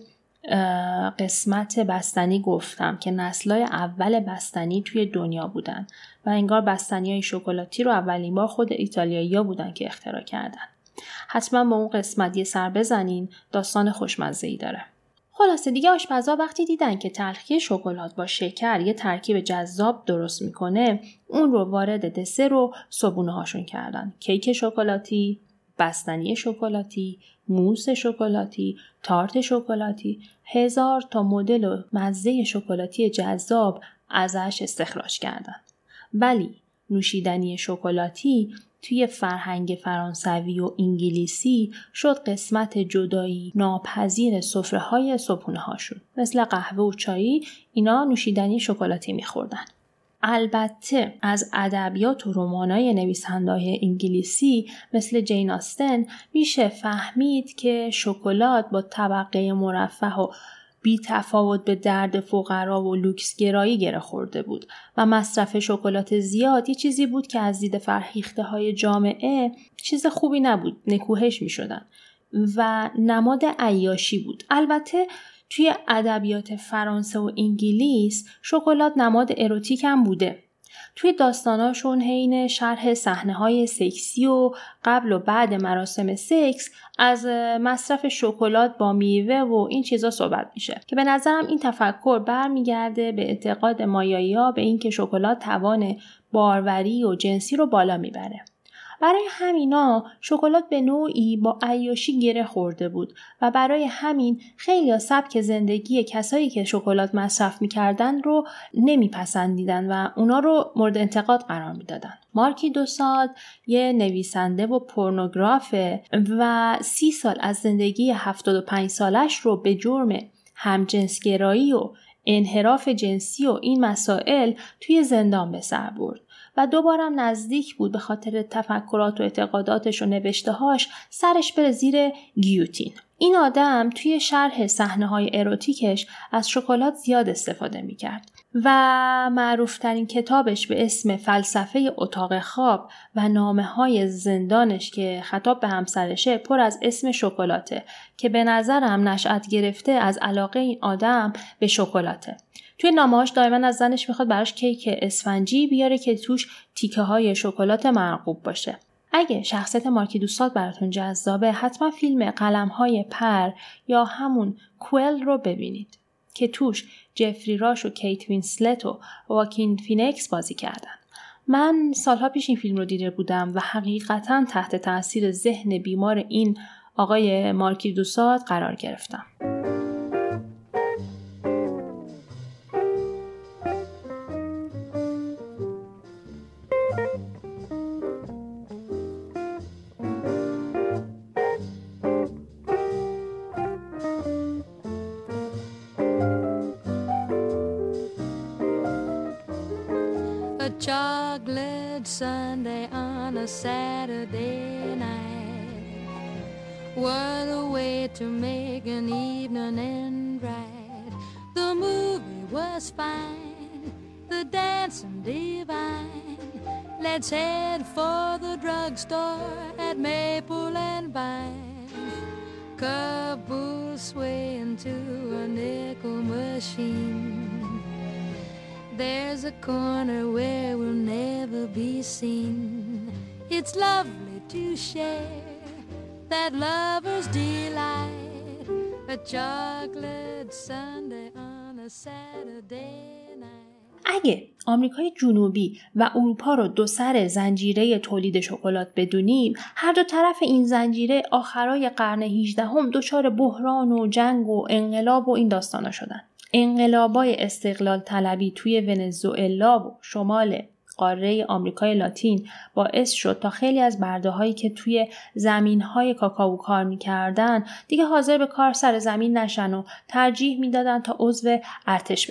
قسمت بستنی گفتم که نسل‌های اول بستنی توی دنیا بودن و انگار بستنی‌های شکلاتی رو اولین بار خود ایتالیایی‌ها بودن که اختراع کردن. حتما با اون قسمت یه سر بزنین، داستان خوشمزه‌ای داره. خلاصه دیگه آشپزا وقتی دیدن که تلخی شکلات با شکر یه ترکیب جذاب درست میکنه، اون رو وارد دسر و صبحونه هاشون کردن. کیک شکلاتی، بستنی شکلاتی، موس شکلاتی، تارت شکلاتی، 1000 تا مدل و مزه شکلاتی جذاب ازش استخراج کردن. ولی نوشیدنی شکلاتی توی فرهنگ فرانسوی و انگلیسی شد قسمت جدایی ناپذیر سفره‌های صبحونه هاشون. مثل قهوه و چایی اینا نوشیدنی شکلاتی می‌خوردن. البته از ادبیات و رمانای نویسنده‌های انگلیسی مثل جین آستن میشه فهمید که شکلات با طبقه مرفه و بی تفاوت به درد فقرا و لوکس گرایی گره خورده بود و مصرف شکلات زیاد یه چیزی بود که از دید فرهیخته های جامعه چیز خوبی نبود، نکوهش می شدن و نماد عیاشی بود. البته توی ادبیات فرانسه و انگلیس شکلات نماد اروتیک هم بوده. توی داستاناشون حین شرح صحنه‌های سکسی و قبل و بعد مراسم سکس از مصرف شکلات با میوه و این چیزا صحبت میشه که به نظرم این تفکر برمیگرده به اعتقاد مایایی‌ها به این که شکلات توان باروری و جنسی رو بالا میبره. برای همینا شکلات به نوعی با عیاشی گره خورده بود و برای همین خیلی سبک زندگی کسایی که شکلات مصرف میکردن رو نمیپسندیدن و اونا رو مورد انتقاد قرار میدادن. مارکی دو ساد یه نویسنده و پورنوگرافه و 30 سال از زندگی 75 سالش رو به جرم همجنسگرایی و انحراف جنسی و این مسائل توی زندان به سر برد. و دوبارم نزدیک بود به خاطر تفکرات و اعتقاداتش و نوشته‌هاش سرش بره زیر گیوتین. این آدم توی شرح صحنه‌های اروتیکش از شکلات زیاد استفاده می‌کرد و معروف‌ترین کتابش به اسم فلسفه اتاق خواب و نامه‌های زندانش که خطاب به همسرشه پر از اسم شکلاته که به نظرم نشأت گرفته از علاقه این آدم به شکلاته. توی نامه‌هاش دائما از زنش میخواد براش کیک اسفنجی بیاره که توش تیکه‌های شکلات مرغوب باشه. اگه شخصیت مارکی دو ساد براتون جذابه حتما فیلم قلم‌های پر یا همون کوئل رو ببینید که توش جفری راش و کیت وینسلت و واکین فینیکس بازی کردن. من سالها پیش این فیلم رو دیده بودم و حقیقتاً تحت تاثیر ذهن بیمار این آقای مارکی دو ساد قرار گرفتم. Chocolate Sunday on a Saturday night. What a way to make an evening end right. The movie was fine, the dancing divine. Let's head for the drugstore at Maple and Vine. Caboose sway into a nickel machine. There's a corner where we'll never be seen. It's lovely to share that lover's delight. A chocolate Sunday on a Saturday night. اگه آمریکای جنوبی و اروپا رو دو سر زنجیره تولید شکلات بدونیم، هر دو طرف این زنجیره آخرای قرن 18 دچار بحران و جنگ و انقلاب و این داستانا شدن. انقلابای استقلال طلبی توی ونزوئلا و شمال قاره آمریکای لاتین باعث شد تا خیلی از برده‌هایی که توی زمین‌های کاکائو کار می‌کردن دیگه حاضر به کار سر زمین نشن و ترجیح میدادن تا عضو ارتش بشن.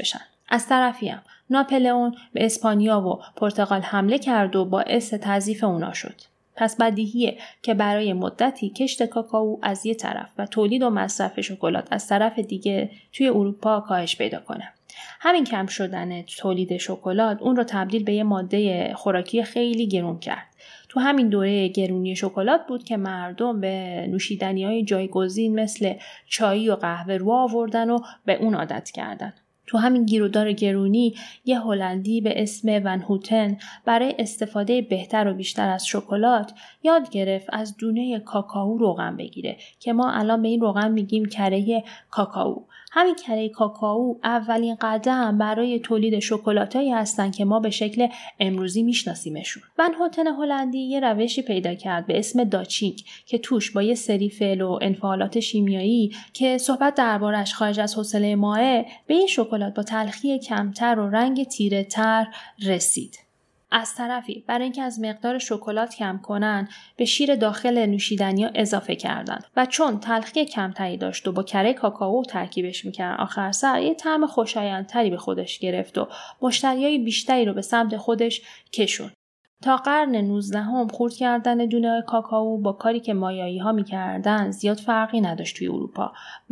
از طرفی هم ناپلئون به اسپانیا و پرتغال حمله کرد و باعث تضعیف اونا شد. پس بدیهیه که برای مدتی کشت کاکائو از یه طرف و تولید و مصرف شکلات از طرف دیگه توی اروپا کاهش پیدا کنه. همین کم شدن تولید شکلات اون رو تبدیل به یه ماده خوراکی خیلی گرون کرد. تو همین دوره گرونی شکلات بود که مردم به نوشیدنی‌های جایگزین مثل چای و قهوه رو آوردن و به اون عادت کردن. تو همین گیرودار گرونی یه هلندی به اسم ون هوتن برای استفاده بهتر و بیشتر از شکلات یاد گرفت از دونه کاکائو روغن بگیره که ما الان به این روغن میگیم کره کاکائو. همین کره کاکائو اولین قدم برای تولید شکلاتایی هستن که ما به شکل امروزی میشناسیمشون. ون هوتن هلندی یه روشی پیدا کرد به اسم داچینگ که توش با یه سری فعل و انفعالات شیمیایی که صحبت دربارش خارج از حوصله ماه به این شکلات با تلخی کمتر و رنگ تیره تر رسید. از طرفی برای اینکه از مقدار شکلات کم کنن به شیر داخل نوشیدنی‌ها اضافه کردن و چون تلخی کمتری داشت و با کره کاکائو ترکیبش میکردن آخر سر یه طعم خوشایندتری به خودش گرفت و مشتریای بیشتری رو به سمت خودش کشوند. تا قرن 19 خورد کردن دونه کاکائو با کاری که مایایی‌ها می‌کردن زیاد فرقی نداشت توی اروپا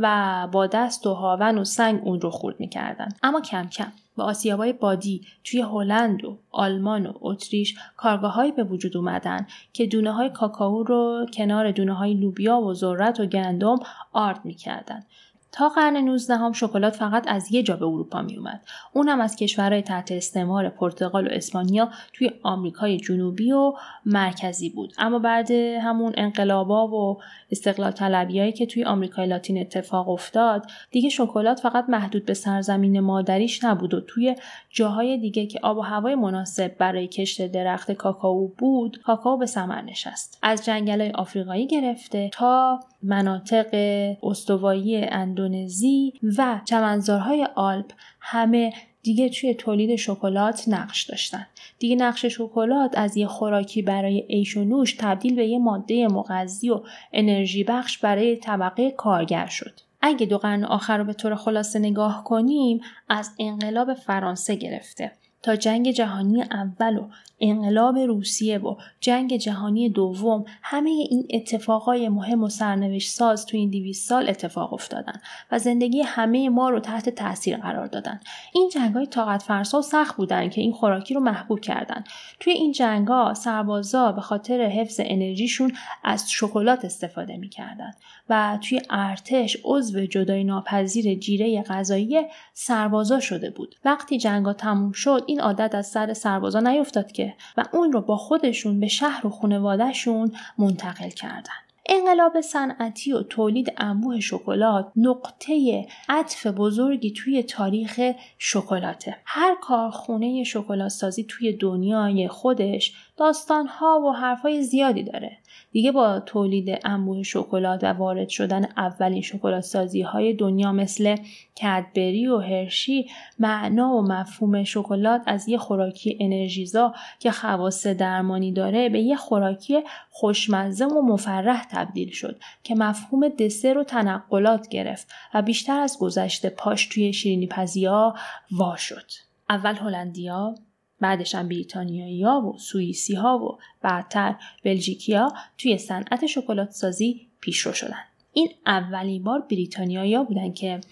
و با دست و هاون و سنگ اون رو خورد می‌کردن. اما کم کم با آسیابای بادی توی هلند و آلمان و اتریش کارگاه‌هایی به وجود اومدن که دونه‌های کاکائو رو کنار دونه‌های لوبیا و ذرت و گندم آرد می‌کردن. تا قرن 19 شکلات فقط از یه جا به اروپا می اومد. اونم از کشورهای تحت استعمار پرتغال و اسپانیا توی آمریکای جنوبی و مرکزی بود. اما بعد همون انقلابا و استقلال طلبیایی که توی آمریکای لاتین اتفاق افتاد، دیگه شکلات فقط محدود به سرزمین مادریش نبود و توی جاهای دیگه که آب و هوای مناسب برای کشت درخت کاکائو بود، کاکائو به ثمر نشست. از جنگل‌های آفریقایی گرفته تا مناطق استوایی اندونزی و چمنزارهای آلپ همه دیگه توی تولید شکلات نقش داشتن. دیگه نقش شکلات از یه خوراکی برای عیش و نوش تبدیل به یه ماده مغذی و انرژی بخش برای طبقه کارگر شد. اگه 2 قرن آخر رو به طور خلاصه نگاه کنیم، از انقلاب فرانسه گرفته تا جنگ جهانی اول و انقلاب روسیه و جنگ جهانی دوم، همه این اتفاقای مهم و سرنوشت ساز تو این 200 سال اتفاق افتادن و زندگی همه ما رو تحت تاثیر قرار دادن. این جنگ‌های طاقت فرسا و سخت بودن که این خوراکی رو محبوب کردن. توی این جنگ‌ها سربازا به خاطر حفظ انرژیشون از شکلات استفاده می‌کردن و توی ارتش عضو جدای ناپذیر جیره غذایی سربازا شده بود. وقتی جنگ‌ها تموم شد، این عادت از سر سربازا نیفتاد که و اون رو با خودشون به شهر و خانواده‌شون منتقل کردن. انقلاب صنعتی و تولید انبوه شکلات نقطه عطف بزرگی توی تاریخ شکلاته. هر کارخونه شکلات سازی توی دنیای خودش داستان‌ها و حرفای زیادی داره. دیگه با تولید انبوه شکلات و وارد شدن اولین شکلات سازی‌های دنیا مثل کدبری و هرشی، معنا و مفهوم شکلات از یه خوراکی انرژیزا که خواص درمانی داره به یه خوراکی خوشمزه و مفرح تبدیل شد که مفهوم دسر و تنقلات گرفت و بیشتر از گذشته پاش توی شیرینی پزی‌ها وا شد. اول هلندیا، بعدش هم بریتانیایی‌ها و سوئیسی‌ها و بعدتر بلژیکی‌ها توی صنعت شکلات سازی پیشرو شدن. این اولین بار بریتانیایی‌ها بودن که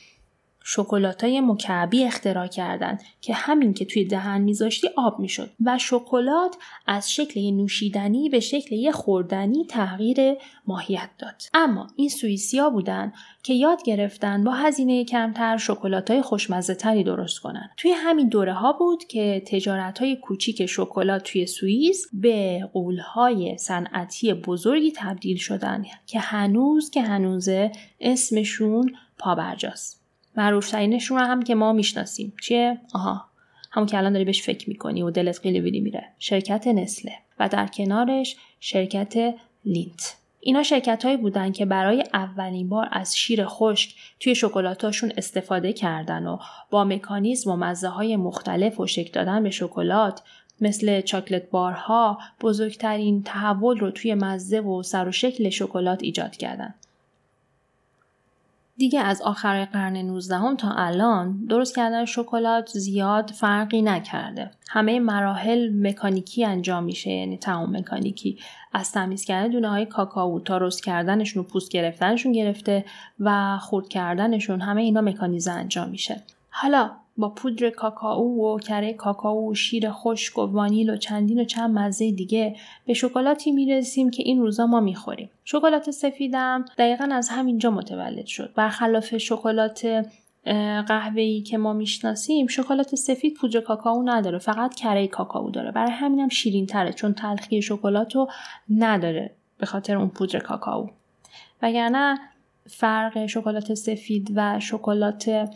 شکلاتای مکعبی اختراع کردن که همین که توی دهن میذاشتی آب میشد و شکلات از شکل یه نوشیدنی به شکل یه خوردنی تغییر ماهیت داد. اما این سوئیسیا بودن که یاد گرفتن با هزینه کمتر شکلاتای خوشمزه تری درست کنن. توی همین دوره ها بود که تجارت‌های کوچیک شکلات توی سوئیس به غول‌های صنعتی بزرگی تبدیل شدن که هنوزه اسمشون پابرجاست. معروف‌ترینشون رو هم که ما میشناسیم. چیه؟ همون که الان داری بهش فکر میکنی و دلت قیلی ویلی میره. شرکت نسله و در کنارش شرکت لینت. اینا شرکت‌هایی بودن که برای اولین بار از شیر خشک توی شکلاتاشون استفاده کردن و با مکانیزم و مزه‌های مختلف و شکل دادن به شکلات مثل چاکلت بارها بزرگترین تحول رو توی مزه و سر و شکل شکلات ایجاد کردن. دیگه از آخر قرن 19 تا الان درست کردن شکلات زیاد فرقی نکرده. همه مراحل مکانیکی انجام میشه، یعنی تمام مکانیکی، از تمیز کردن دونه‌های کاکائو تا رست کردنشون و پوست گرفتنشون گرفته و خرد کردنشون، همه اینا مکانیزه انجام میشه. حالا با پودر کاکائو و کره کاکائو و شیر خشک و وانیل و چندین و چند مزه دیگه به شکلاتی میرسیم که این روزا ما میخوریم. شکلات سفیدم دقیقاً از همینجا متولد شد. برخلاف شکلات قهوه‌ای که ما میشناسیم، شکلات سفید پودر کاکائو نداره، فقط کره کاکائو داره. برای همینم شیرین تره، چون تلخی شکلاتو نداره به خاطر اون پودر کاکائو. وگرنه فرق شکلات سفید و شکلات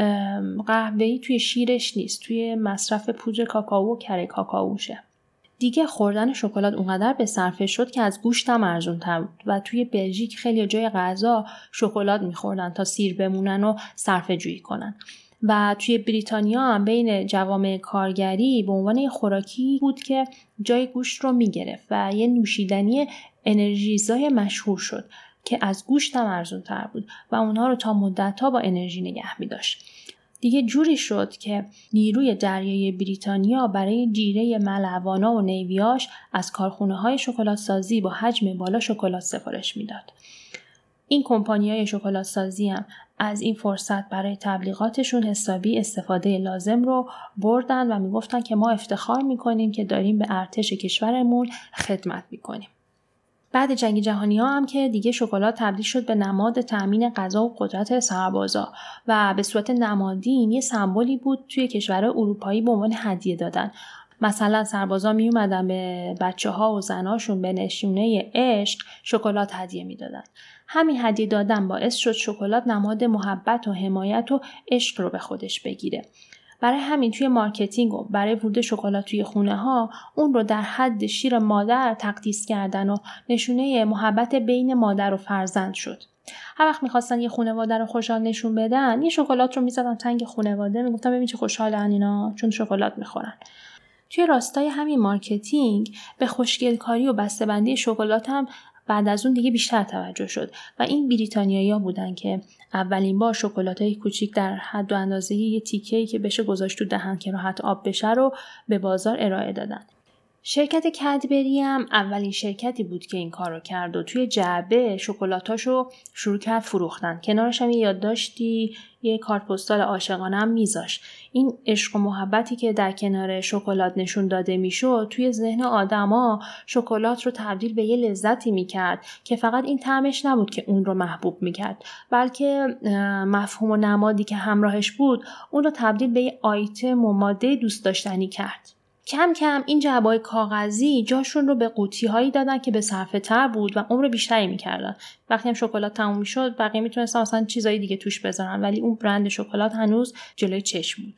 قهوه‌ای توی شیرش نیست، توی مصرف پودر کاکائو و کره کاکائوشه. دیگه خوردن شکلات اونقدر به صرفه شد که از گوشت هم ارزان‌تر بود و توی بلژیک خیلی جای غذا شکلات می‌خوردن تا سیر بمونن و صرفه جویی کنن. و توی بریتانیا هم بین جوامع کارگری به عنوان خوراکی بود که جای گوشت رو می‌گرفت و یه نوشیدنی انرژیزای مشهور شد که از گوشت هم ارزان‌تر بود و اونها رو تا مدت‌ها با انرژی نگه می‌داشت. دیگه جوری شد که نیروی دریایی بریتانیا برای جیره ملوانا و نیویاش از کارخونه‌های شکلات سازی با حجم بالا شکلات سفارش میداد. این کمپانی‌های شکلات سازی هم از این فرصت برای تبلیغاتشون حسابی استفاده لازم رو بردن و میگفتن که ما افتخار میکنیم که داریم به ارتش کشورمون خدمت میکنیم. بعد جنگ جهانی ها هم که دیگه شکلات تبدیل شد به نماد تأمین غذا و قدرت سربازا و به صورت نمادین یه سمبولی بود توی کشورهای اروپایی به عنوان هدیه دادن. مثلا سربازا می اومدن به بچه‌ها و زناشون به نشونه عشق شکلات هدیه میدادن. همین هدیه دادن باعث شد شکلات نماد محبت و حمایت و عشق رو به خودش بگیره. برای همین توی مارکتینگ و برای ورود شکلات توی خونه ها اون رو در حد شیر مادر تقدیس کردن و نشونه محبت بین مادر و فرزند شد. هر وقت می‌خواستن یه خانواده رو خوشحال نشون بدن، یه شکلات رو می‌زدن تنگ خانواده، میگفتن ببین چه خوشحالن اینا چون شکلات می‌خورن. توی راستای همین مارکتینگ به خوشگلکاری و بسته‌بندی شکلات هم بعد از اون دیگه بیشتر توجه شد و این بریتانیایی‌ها بودن که اولین بار شکلاتای کوچیک در حد و اندازه یه تیکه‌ای که بشه گذاشت تو دهن که راحت آب بشه رو به بازار ارائه دادن. شرکت کدبری هم اولین شرکتی بود که این کار رو کرد و توی جعبه شکلاتاشو شروع کرد فروختن. کنارش هم یه یادداشتی، یه کارت پستال عاشقانه هم میذاشت. این عشق و محبتی که در کنار شکلات نشون داده میشد توی ذهن آدما شکلات رو تبدیل به یه لذتی میکرد که فقط این طعمش نبود که اون رو محبوب میکرد، بلکه مفهوم و نمادی که همراهش بود اون رو تبدیل به یه آیتم و ماده دوست داشتنی کرد. کم کم این جعبه‌های کاغذی جاشون رو به قوطی‌هایی دادن که به صرفه تر بود و عمر بیشتری می‌کردن. وقتی هم شکلات تموم می‌شد، بقیه می‌تونستن مثلا چیزای دیگه توش بذارن، ولی اون برند شکلات هنوز جلوی چشم بود.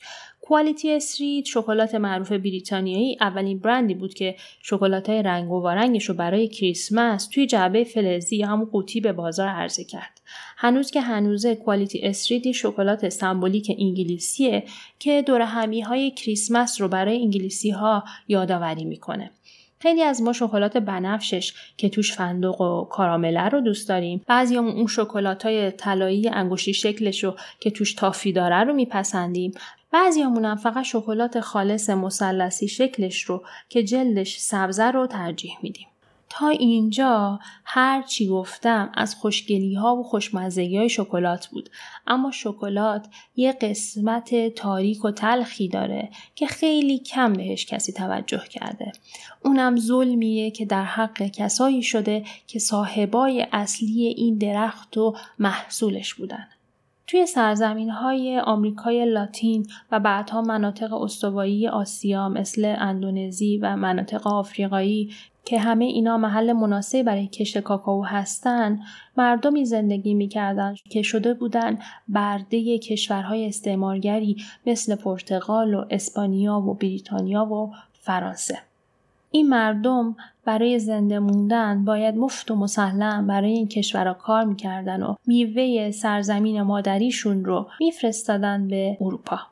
کوالیتی استریت، شکلات معروف بریتانیایی، اولین برندی بود که شکلات‌های رنگ و رنگش رو برای کریسمس توی جعبه فلزی یا همون قوطی به بازار عرضه کرد. هنوز که هنوزه کوالیتی استریت شکلات سمبولیک انگلیسیه که دور همی‌های کریسمس رو برای انگلیسی‌ها یادآوری می‌کنه. خیلی از ما شکلات بنفشش که توش فندق و کارامله رو دوست داریم. بعضیامون اون شکلات‌های طلایی انگشتی شکلش رو که توش تافی داره رو میپسندیم. بعضیامون هم فقط شکلات خالص مثلثی شکلش رو که جلدش سبزه رو ترجیح میدیم. تا اینجا هر چی گفتم از خوشگلی‌ها و خوشمزگی‌های شکلات بود، اما شکلات یه قسمت تاریک و تلخی داره که خیلی کم بهش کسی توجه کرده. اونم ظلمیه که در حق کسایی شده که صاحبای اصلی این درخت و محصولش بودن. توی سرزمین‌های آمریکای لاتین و بعدها مناطق استوایی آسیا مثل اندونزی و مناطق آفریقایی که همه اینا محل مناسب برای کشت کاکائو هستن، مردمی زندگی می‌کردن که شده بودن برده کشورهای استعمارگری مثل پرتغال و اسپانیا و بریتانیا و فرانسه. این مردم برای زنده موندن باید مفت و مسلم برای این کشورها کار میکردن و میوه سرزمین مادریشون رو میفرستادن به اروپا.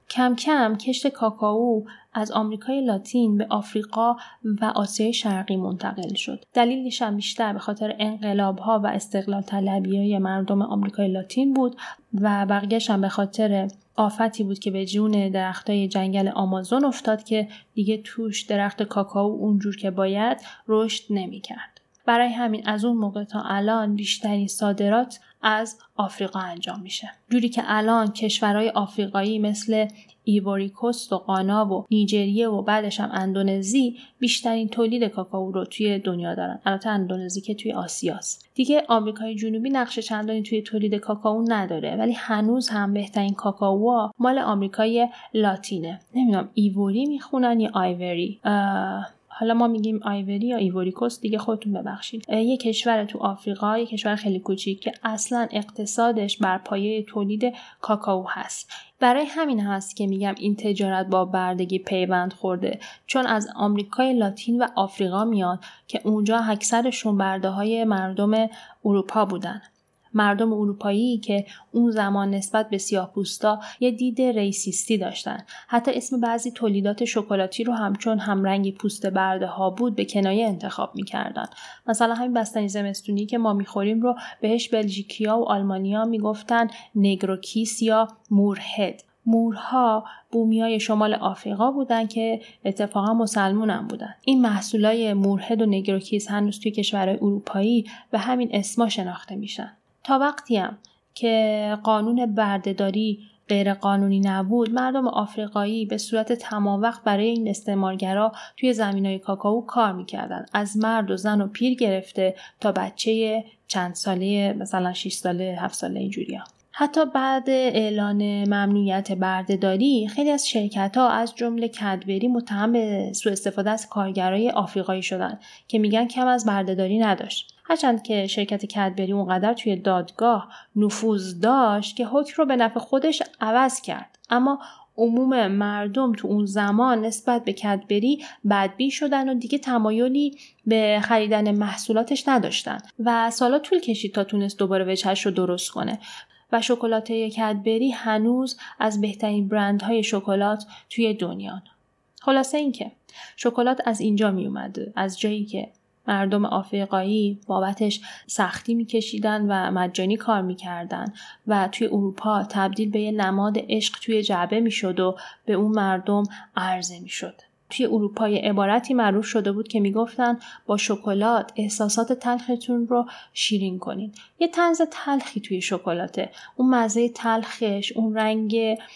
کم کم کشت کاکائو از آمریکای لاتین به آفریقا و آسیای شرقی منتقل شد. دلیلش هم بیشتر به خاطر انقلاب‌ها و استقلال طلبی‌های مردم آمریکای لاتین بود و بقیه‌اش هم به خاطر آفتی بود که به جون درختای جنگل آمازون افتاد که دیگه توش درخت کاکائو اونجور که باید رشد نمی‌کرد. برای همین از اون موقع تا الان بیشترین صادرات از آفریقا انجام میشه. جوری که الان کشورهای آفریقایی مثل ایوری کوست و غانا و نیجریه و بعدش هم اندونزی بیشترین تولید کاکائو رو توی دنیا دارن. البته اندونزی که توی آسیاست. دیگه آمریکای جنوبی نقش چندانی توی تولید کاکائو نداره، ولی هنوز هم بهترین کاکائو مال آمریکای لاتینه. نمیدونم ایوری میخونن یا آیوری. حالا ما میگیم آیوری یا ایوری کوست، دیگه خودتون ببخشید. یه کشور تو آفریقا، یه کشور خیلی کوچیک که اصلا اقتصادش بر پایه تولید کاکائو هست. برای همین هست که میگم این تجارت با بردگی پیوند خورده، چون از آمریکای لاتین و آفریقا میاد که اونجا اکثرشون برده‌های مردم اروپا بودن. مردم اروپایی که اون زمان نسبت به سیاه‌پوستا یه دید ریسیستی داشتن. حتی اسم بعضی تولیدات شکلاتی رو هم چون همرنگ پوست برده ها بود به کنایه انتخاب می‌کردن. مثلا همین بستنی زمستونی که ما می‌خوریم رو بهش بلژیکیا و آلمانیا میگفتن نگروکیس یا مورهد. مورها بومیای شمال آفریقا بودن که اتفاقا مسلمون هم بودن. این محصولای مورهد و نگروکیس هنوز توی کشورهای اروپایی به همین اسما شناخته میشن. تا وقتی هم که قانون بردهداری غیر قانونی نبود، مردم آفریقایی به صورت تمام وقت برای این استعمارگرا توی زمینای کاکائو کار میکردن. از مرد و زن و پیر گرفته تا بچه چند ساله، مثلا 6 ساله 7 ساله اینجوریا. حتی بعد اعلان ممنوعیت بردهداری خیلی از شرکت‌ها از جمله کدبری متهم به سوء استفاده از کارگرای آفریقایی شدن که میگن کم از بردهداری نداشت. هرچند که شرکت کدبری اونقدر توی دادگاه نفوذ داشت که حکم رو به نفع خودش عوض کرد، اما عموم مردم تو اون زمان نسبت به کدبری بدبین شدن و دیگه تمایلی به خریدن محصولاتش نداشتن و سالا طول کشید تا تونست دوباره وجهش رو درست کنه. و شکلات کدبری هنوز از بهترین برندهای شکلات توی دنیا. خلاصه این که شکلات از اینجا می اومده، از جایی که مردم آفریقایی بابتش سختی میکشیدن و مجانی کار میکردن و توی اروپا تبدیل به یه نماد عشق توی جعبه میشد و به اون مردم عرضه میشد. توی اروپا یه عبارتی معروف شده بود که میگفتن با شکلات احساسات تلختون رو شیرین کنین. یه طنز تلخی توی شکلاته. اون مزه تلخش، اون رنگ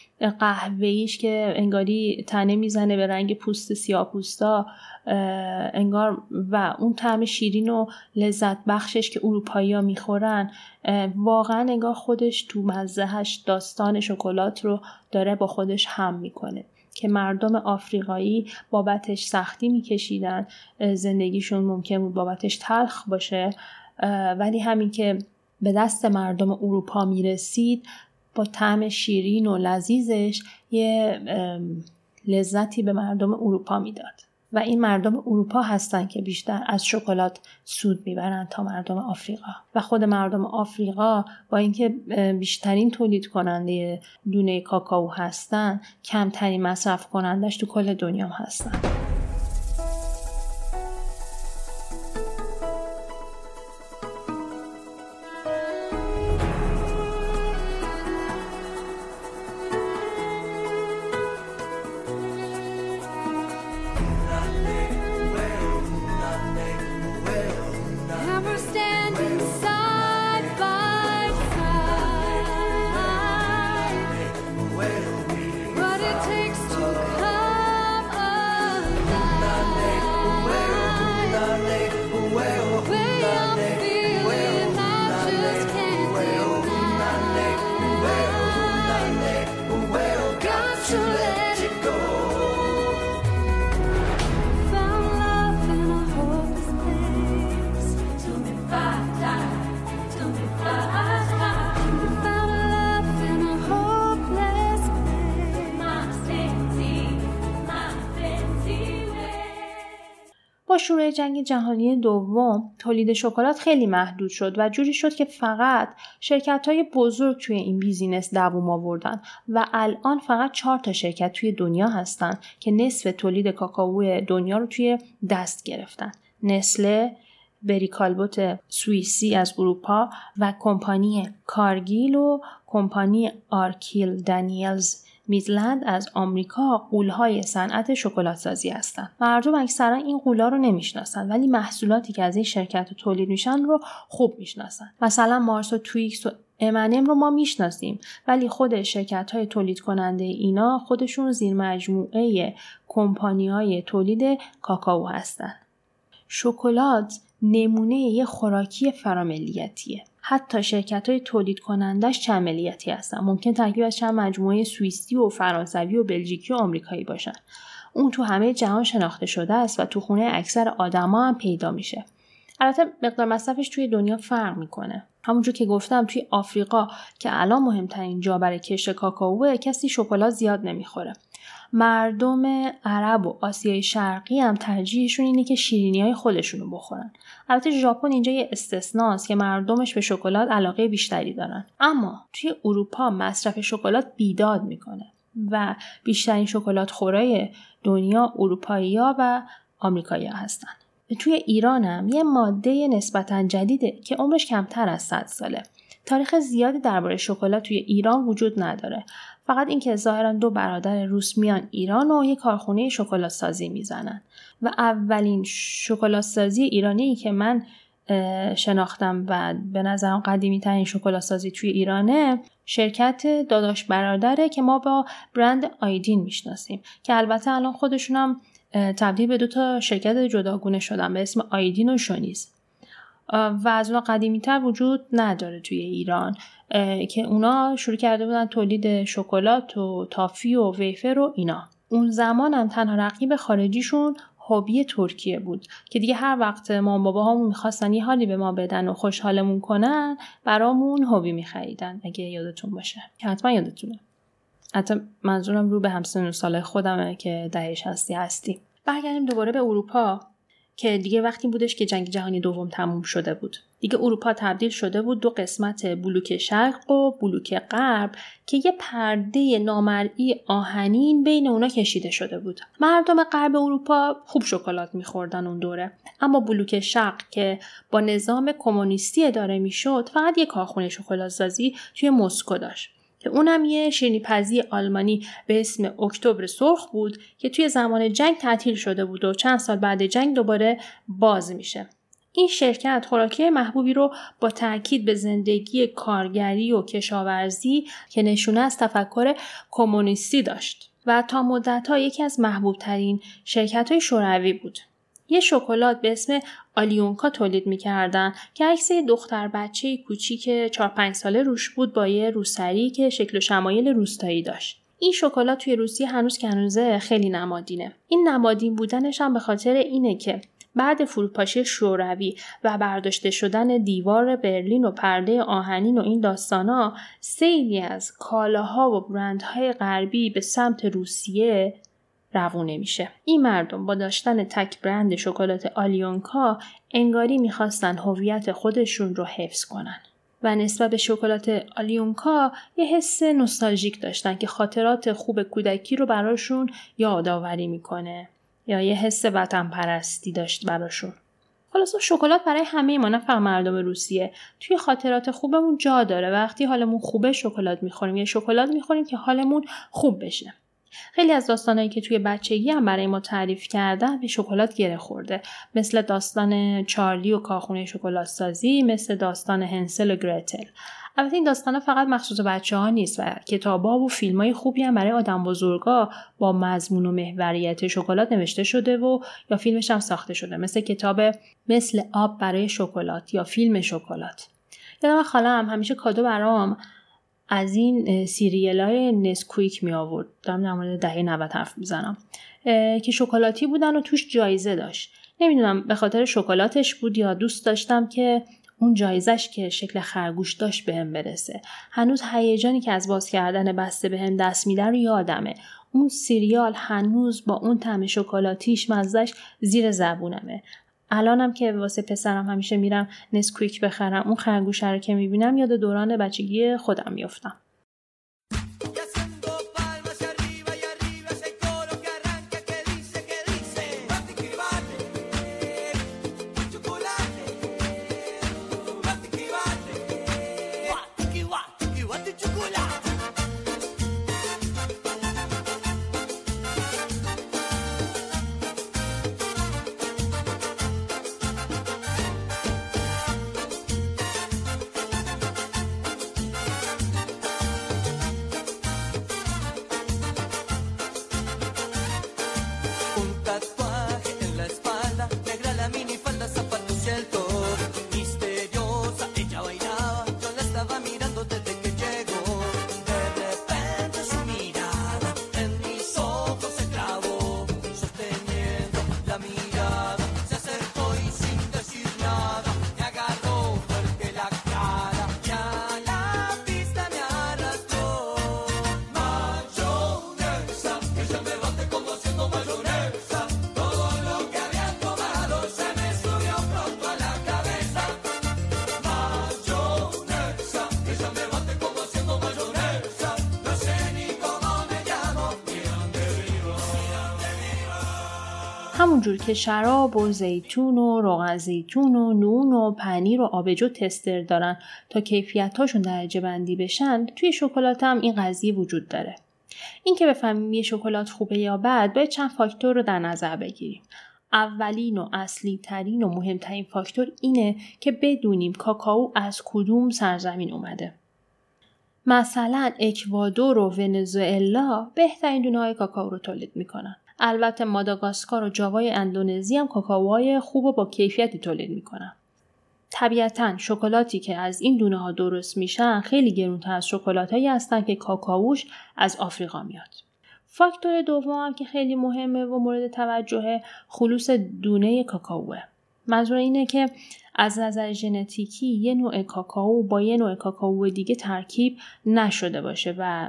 قهوه‌ایش که انگاری تنه میزنه به رنگ پوست سیاه‌پوستا انگار، و اون طعم شیرین و لذت بخشش که اروپایی‌ها میخورن، واقعا انگار خودش تو مزهش داستان شکلات رو داره با خودش هم میکنه که مردم آفریقایی بابتش سختی میکشیدن، زندگیشون ممکن بود بابتش تلخ باشه، ولی همین که به دست مردم اروپا میرسید با طعم شیرین و لذیذش یه لذتی به مردم اروپا میداد. و این مردم اروپا هستن که بیشتر از شکلات سود میبرن تا مردم آفریقا. و خود مردم آفریقا با اینکه بیشترین تولید کننده دونه کاکائو هستن، کمترین مصرف کنندش تو کل دنیا هستن. با شروع جنگ جهانی دوم تولید شکلات خیلی محدود شد و جوری شد که فقط شرکت‌های بزرگ توی این بیزینس دووم آوردن و الان فقط 4 تا شرکت توی دنیا هستن که نصف تولید کاکائو دنیا رو توی دست گرفتن. نسله، بری کالبوت سوئیسی از اروپا و کمپانی کارگیل و کمپانی آرکیل دانیلز میدلند از آمریکا غول‌های صنعت شکلات سازی هستند. مردم اکثرا این غول‌ها رو نمیشناسن ولی محصولاتی که از این شرکت تولید میشن رو خوب میشناسن. مثلا مارس و تویکس و M&M رو ما میشناسیم ولی خود شرکت‌های تولید کننده اینا خودشون زیر مجموعه کمپانی‌های تولید کاکائو هستن. شکلات نمونه یه خوراکی فراملیتیه. حتی شرکت‌های تولید کنندش چند ملیتی هستن. ممکن ترکیب از چند مجموعه سوئیسی و فرانسوی و بلژیکی و آمریکایی باشن. اون تو همه جهان شناخته شده است و تو خونه اکثر آدما هم پیدا میشه. البته مقدار مصرفش توی دنیا فرق میکنه. همونجور که گفتم توی آفریقا که الان مهمترین جا برای کشت کاکائو کسی شکلات زیاد نمیخوره. مردم عرب و آسیای شرقی هم ترجیحشون اینه که شیرینی‌های خودشونو بخورن. البته ژاپن اینجا یه استثناست که مردمش به شکلات علاقه بیشتری دارن. اما توی اروپا مصرف شکلات بیداد میکنه و بیشترین شکلات خورای دنیا اروپایی‌ها و آمریکایی‌ها هستن. توی ایران هم یه ماده نسبتاً جدیده که عمرش کمتر از 100 ساله. تاریخ زیادی درباره شکلات توی ایران وجود نداره. فقط این که ظاهراً 2 برادر روس میان ایران و یک کارخونه شکلات سازی میزنن و اولین شکلات سازی ایرانی که من شناختم و به نظرم قدیمی ترین شکلات سازی توی ایرانه شرکت داداش برادره که ما با برند آیدین میشناسیم که البته الان خودشون هم تبدیل به 2 تا شرکت جداگونه شدن به اسم آیدین و شونیز و از اونها قدیمی تر وجود نداره توی ایران که اونا شروع کرده بودن تولید شکلات و تافی و ویفر و اینا. اون زمان هم تنها رقیب خارجیشون هوبی ترکیه بود که دیگه هر وقت مام باباهامون می‌خواستن یه حالی به ما بدن و خوشحالمون کنن برامون هوبی می‌خریدن اگه یادتون باشه که حتما یادتونه. حتی منظورم رو به همسن و سال خودمه که دهه 60 هستی. برگردیم دوباره به اروپا که دیگه وقتی بودش که جنگ جهانی دوم تموم شده بود. دیگه اروپا تبدیل شده بود 2 قسمت بلوک شرق و بلوک غرب که یه پرده نامرئی آهنین بین اونا کشیده شده بود. مردم غرب اروپا خوب شکلات می‌خوردن اون دوره، اما بلوک شرق که با نظام کمونیستی اداره میشد فقط یه کارخونه شکلات سازی توی مسکو داشت که اونم یه شیرینی‌پزی آلمانی به اسم اکتبر سرخ بود که توی زمان جنگ تعطیل شده بود و چند سال بعد جنگ دوباره باز میشه. این شرکت خوراکی محبوبی رو با تاکید به زندگی کارگری و کشاورزی که نشونه از تفکر کمونیستی داشت و تا مدت‌ها یکی از محبوب‌ترین شرکت‌های شوروی بود. یه شکلات به اسم آلیونکا تولید می‌کردن که عکس یه دختر بچه کوچیک 4-5 ساله روش بود با یه روسری که شکل و شمایل روستایی داشت. این شکلات توی روسیه هنوز که هنوزه خیلی نمادینه. این نمادین بودنش هم به خاطر اینه که بعد فروپاشی شوروی و برداشته شدن دیوار برلین و پرده آهنین و این داستانا سیلی از کالاها و برندهای غربی به سمت روسیه روونه میشه. این مردم با داشتن تک برند شکلات آلیونکا انگاری میخواستن هویت خودشون رو حفظ کنن و نسبت به شکلات آلیونکا یه حس نوستالژیک داشتن که خاطرات خوب کودکی رو براشون یادآوری میکنه یا یه حس وطن پرستی داشت براشون. خلاصه شکلات برای همه ما، نه فقط مردم روسیه، توی خاطرات خوبمون جا داره. وقتی حالمون خوبه شکلات میخوریم یا شکلات میخوریم که حالمون خوب بشه. خیلی از داستانایی که توی بچگی هم برای ما تعریف کردن به شکلات گره خورده، مثل داستان چارلی و کارخونه شکلات سازی، مثل داستان هنسل و گرتل. البته این داستانا فقط مخصوص بچه‌ها نیست و کتاب‌ها و فیلم‌های خوبی هم برای آدم بزرگا با مضمون و محوریت شکلات نوشته شده و یا فیلمش هم ساخته شده، مثل کتاب مثل آب برای شکلات یا فیلم شکلات. یادم خاله‌ام همیشه کادو برام از این سیریل‌های نسکویک می آورد. دارم در مورد دهه 90 حرف میزنم که شکلاتی بودن و توش جایزه داشت. نمیدونم به خاطر شکلاتش بود یا دوست داشتم که اون جایزش که شکل خرگوش داشت بهم برسه. هنوز هیجانی که از باز کردن بسته بهم دست میده رو یادمه. اون سیریال هنوز با اون طعم شکلاتیش مزهش زیر زبونمه. الانم که واسه پسرم همیشه میرم نسکویک بخرم، اون خرگوشه رو که میبینم یاد دوران بچگی خودم میافتم. همونجور که شراب و زیتون و روغن زیتون و نون و پنیر و آبجو تستر دارن تا کیفیتاشون درجه بندی بشن، توی شکلات هم این قضیه وجود داره. این که بفهمیم یه شکلات خوبه یا بد باید چند فاکتور رو در نظر بگیریم. اولین و اصلی ترین و مهمترین فاکتور اینه که بدونیم کاکائو از کدوم سرزمین اومده. مثلا اکوادور و ونزوئلا بهترین دونه‌های کاکائو رو تولید میکنن. البته ماداگاسکار و جاوای اندونزی هم کاکائوهای خوب و با کیفیتی تولید میکنن. طبیعتاً شکلاتی که از این دونه ها درست میشن خیلی گرونتر از شکلاتایی هستن که کاکائوش از آفریقا میاد. فاکتور دوم که خیلی مهمه و مورد توجهه خلوص دونه کاکائوه. منظور اینه که از نظر ژنتیکی یه نوع کاکائو با یه نوع کاکائو دیگه ترکیب نشده باشه و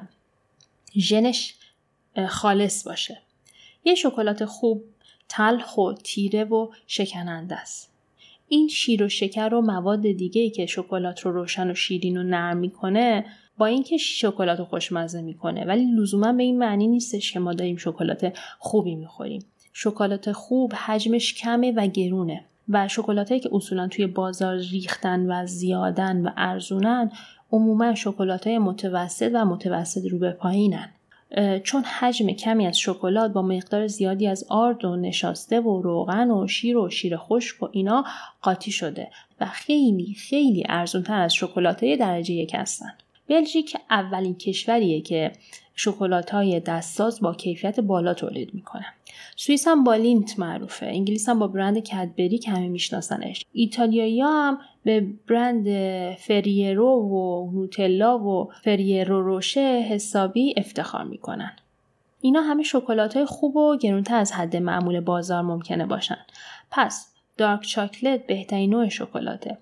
ژنش خالص باشه. یه شکلات خوب تلخ و تیره و شکننده است. این شیر و شکر و مواد دیگه‌ای که شکلات رو روشن و شیرین و نرم میکنه با اینکه شکلات رو خوشمزه میکنه ولی لزوما به این معنی نیستش که ما داریم شکلات خوبی میخوریم. شکلات خوب حجمش کمه و گرونه و شکلاتایی که اصولا توی بازار ریختن و زیادن و ارزونن عموما شکلاتای متوسط و متوسط رو به پایینن. چون حجم کمی از شکلات با مقدار زیادی از آرد و نشاسته و روغن و شیر خشک و اینا قاطی شده و خیلی خیلی ارزان‌تر از شکلات‌های درجه 1 هستن. بلژیک اولین کشوریه که شکلات‌های دستساز با کیفیت بالا تولید میکنه. سوئیس هم با لینت معروفه. انگلیس هم با برند کدبری که همه میشناسنش. ایتالیایی‌ها هم به برند فریرو و نوتلا و فریرو روشه حسابی افتخار میکنن. اینا همه شکلات‌های خوب و گرونتر از حد معمول بازار ممکنه باشن. پس دارک چاکلت بهترین نوع شکلاته.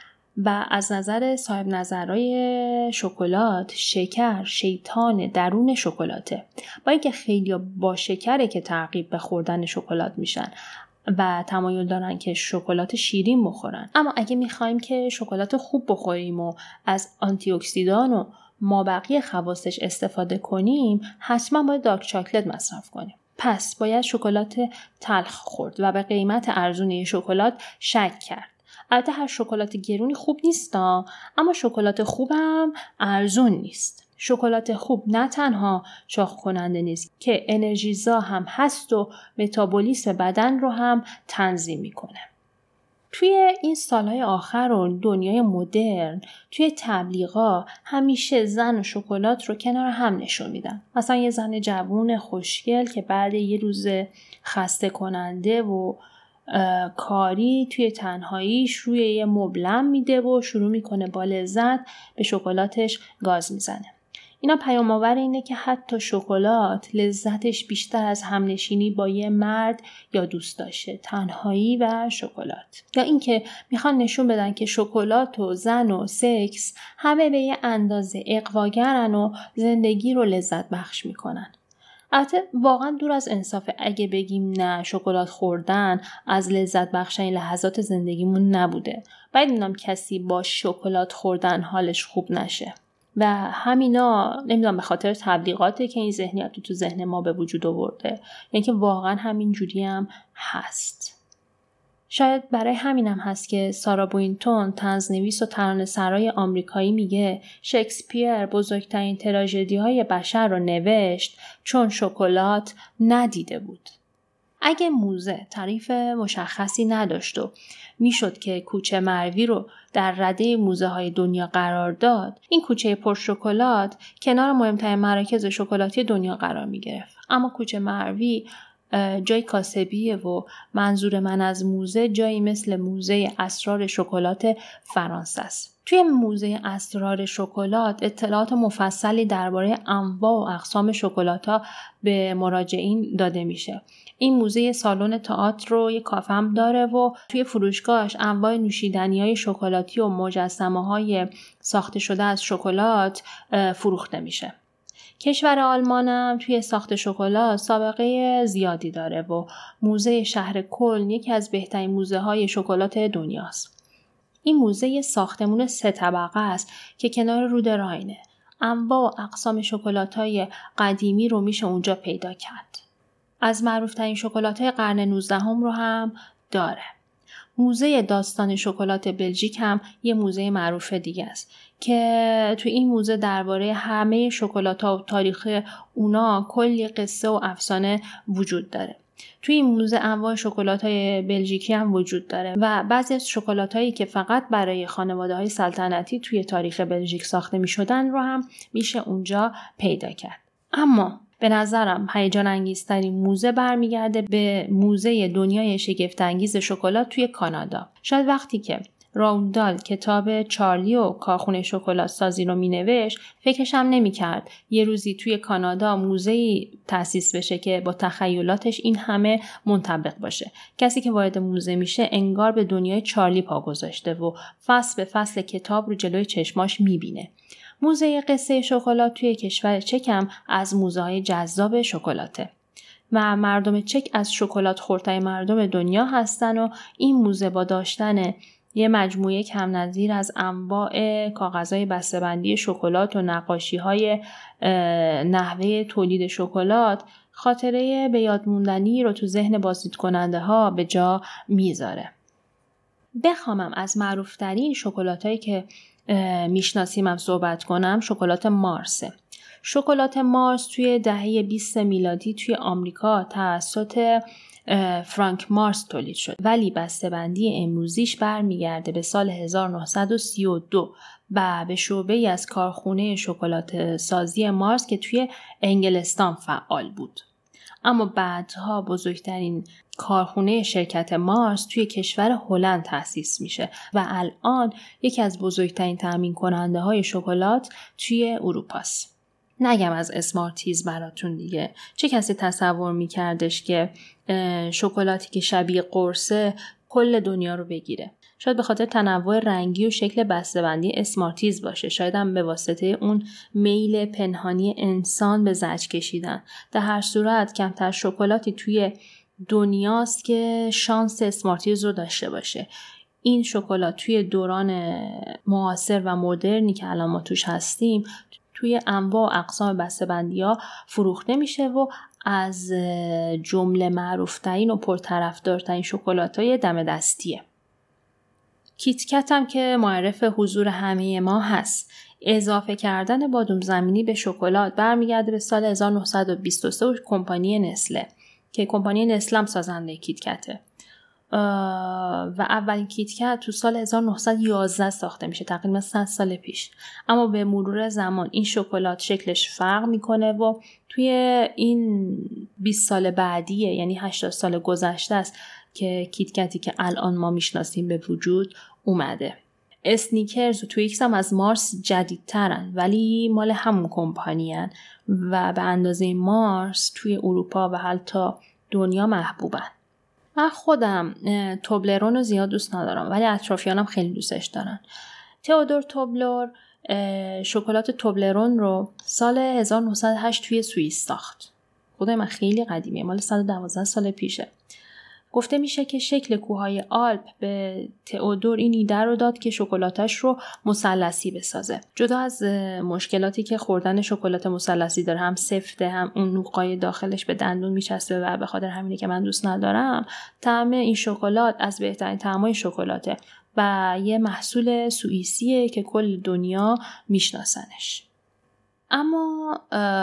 و از نظر صاحب نظرهای شکلات، شکر شیطان درون شکلاته. با اینکه خیلی با شکره که ترغیب به خوردن شکلات میشن و تمایل دارن که شکلات شیرین بخورن. اما اگه میخوایم که شکلات خوب بخوریم و از آنتی اکسیدان و مابقی خواصش استفاده کنیم، حتما باید دارک چاکلت مصرف کنیم. پس باید شکلات تلخ خورد و به قیمت ارزون شکلات شک کرد. البته هر شکلات گرونی خوب نیست اما شکلات خوب هم ارزون نیست. شکلات خوب نه تنها چاق کننده نیست که انرژیزا هم هست و متابولیسم بدن رو هم تنظیم میکنه. توی این سالهای آخر و دنیای مدرن توی تبلیغا همیشه زن و شکلات رو کنار هم نشون میدن. مثلا یه زن جوون خوشگل که بعد یه روز خسته کننده و کاری توی تنهاییش روی یه مبلم میده و شروع میکنه با لذت به شکلاتش گاز میزنه. اینا پیام آور اینه که حتی شکلات لذتش بیشتر از همنشینی با یه مرد یا دوست داشته، تنهایی و شکلات. یا اینکه میخوان نشون بدن که شکلات و زن و سکس همه به یه اندازه اغواگرن و زندگی رو لذت بخش میکنن. البته واقعا دور از انصافه اگه بگیم نه شکلات خوردن از لذت بخشن لحظات زندگیمون نبوده. باید میدونم کسی با شکلات خوردن حالش خوب نشه. و همینا نمیدونم به خاطر تبلیغاته که این ذهنیت تو ذهن ما به وجود آورده. یعنی که واقعا همین جوری هم هست. شاید برای همینم هست که سارا بوینتون طنزنویس و ترانه‌سرای آمریکایی میگه شکسپیر بزرگترین تراژدی‌های بشر رو نوشت چون شکلات ندیده بود. اگه موزه تعریف مشخصی نداشت و میشد که کوچه مروی رو در رده موزه های دنیا قرار داد، این کوچه پر شکلات کنار مهمترین مراکز شکلاتی دنیا قرار می گرفت. اما کوچه مروی جای کاسبیه و منظور من از موزه جایی مثل موزه اسرار شکلات فرانسه است. توی موزه اسرار شکلات اطلاعات مفصلی درباره انواع و اقسام شکلات‌ها به مراجعین داده میشه. این موزه سالن تئاتر رو یک کافه هم داره و توی فروشگاهش انواع نوشیدنی‌های شکلاتی و مجسمه‌های ساخته شده از شکلات فروخته میشه. کشور آلمانم توی ساخت شکلات سابقه زیادی داره و موزه شهر کلن یکی از بهترین موزه های شکلات دنیاست. این موزه ساختمون 3 طبقه است که کنار رود راینه. انواع و اقسام شکلات های قدیمی رو میشه اونجا پیدا کرد. از معروفترین شکلات های قرن 19 رو هم داره. موزه داستان شکلات بلژیک هم یه موزه معروف دیگه است که تو این موزه درباره همه شکلات‌ها و تاریخ اونا کلی قصه و افسانه وجود داره. تو این موزه انواع شکلات‌های بلژیکی هم وجود داره و بعضی از شکلات‌هایی که فقط برای خانواده‌های سلطنتی توی تاریخ بلژیک ساخته می‌شدن رو هم میشه اونجا پیدا کرد. اما به نظرم هیجان انگیزترین موزه برمیگرده به موزه دنیای شگفت‌انگیز شکلات توی کانادا. شاید وقتی که راولد دال کتاب چارلی و کارخونه شکلات سازی رو مینوشت فکرش هم نمی‌کرد یه روزی توی کانادا موزه‌ای تأسیس بشه که با تخیلاتش این همه منطبق باشه. کسی که وارد موزه میشه انگار به دنیای چارلی پا گذاشته و فصل به فصل کتاب رو جلوی چشماش میبینه. موزه قصه شکلات توی کشور چک هم از موزه‌های جذاب شکلاته و مردم چک از شکلات خورتای مردم دنیا هستن و این موزه با داشتن یه مجموعه کم نظیر از انواع کاغذهای بسته‌بندی شکلات و نقاشی‌های نحوه تولید شکلات خاطره به یاد موندنی رو تو ذهن بازدیدکننده‌ها به جا میذاره. بخوامم از معروف‌ترین شکلاتایی که میشناسیم هم صحبت کنم، شکلات مارسه. شکلات مارس توی دهه 20 میلادی توی آمریکا توسط فرانک مارس تولید شد، ولی بسته‌بندی امروزیش برمیگرده به سال 1932 و به شعبه‌ای از کارخونه شکلات سازی مارس که توی انگلستان فعال بود. اما بعدها بزرگترین کارخونه شرکت مارس توی کشور هلند تأسیس میشه و الان یکی از بزرگترین تامین کننده های شکلات توی اروپاست. نگم از اسمارتیز براتون دیگه. چه کسی تصور میکردش که شکلاتی که شبیه قرصه کل دنیا رو بگیره؟ شاید به خاطر تنوع رنگی و شکل بسته‌بندی اسمارتیز باشه. شاید هم به واسطه اون میل پنهانی انسان به زجر کشیدن. در هر صورت کمتر شکلاتی توی دنیاست که شانس اسمارتیز رو داشته باشه. این شکلات توی دوران معاصر و مدرنی که الان ما توش هستیم توی انواع و اقسام بسته‌بندی‌ها فروخته میشه و از جمله معروف‌ترین و پرطرفدارترین شکلات‌های دم دستیه. کیتکت هم که معرف حضور همه ما هست. اضافه کردن بادام زمینی به شکلات برمیگرده به سال 1923 و کمپانی نسله که کمپانی نسله هم سازنده کیتکته و اولین کیتکت تو سال 1911 ساخته میشه، تقریبا 100 سال پیش. اما به مرور زمان این شکلات شکلش فرق میکنه و توی این 20 سال بعدیه، یعنی 80 سال گذشته است که کیتکتی که الان ما میشناسیم به وجود اومده. اسنیکرز و تویکس هم از مارس جدیدترن ولی مال همون کمپانی هن و به اندازه مارس توی اروپا و حتی دنیا محبوبن. من خودم توبلرون رو زیاد دوست ندارم ولی اطرافیانم خیلی دوستش دارن. تئودور توبلر شکلات توبلرون رو سال 1908 توی سوئیس ساخت. خدای من خیلی قدیمیه، مال 112 سال پیشه. گفته میشه که شکل کوههای آلپ به تئودور این ایده رو داد که شکلاتش رو مثلثی بسازه. جدا از مشکلاتی که خوردن شکلات مثلثی داره، هم سفته، هم اون نوقای داخلش به دندون میچسبه و به خاطر همینه که من دوست ندارم، طعم این شکلات از بهترین طعمای شکلاته و یه محصول سوئیسیه که کل دنیا میشناسنش. اما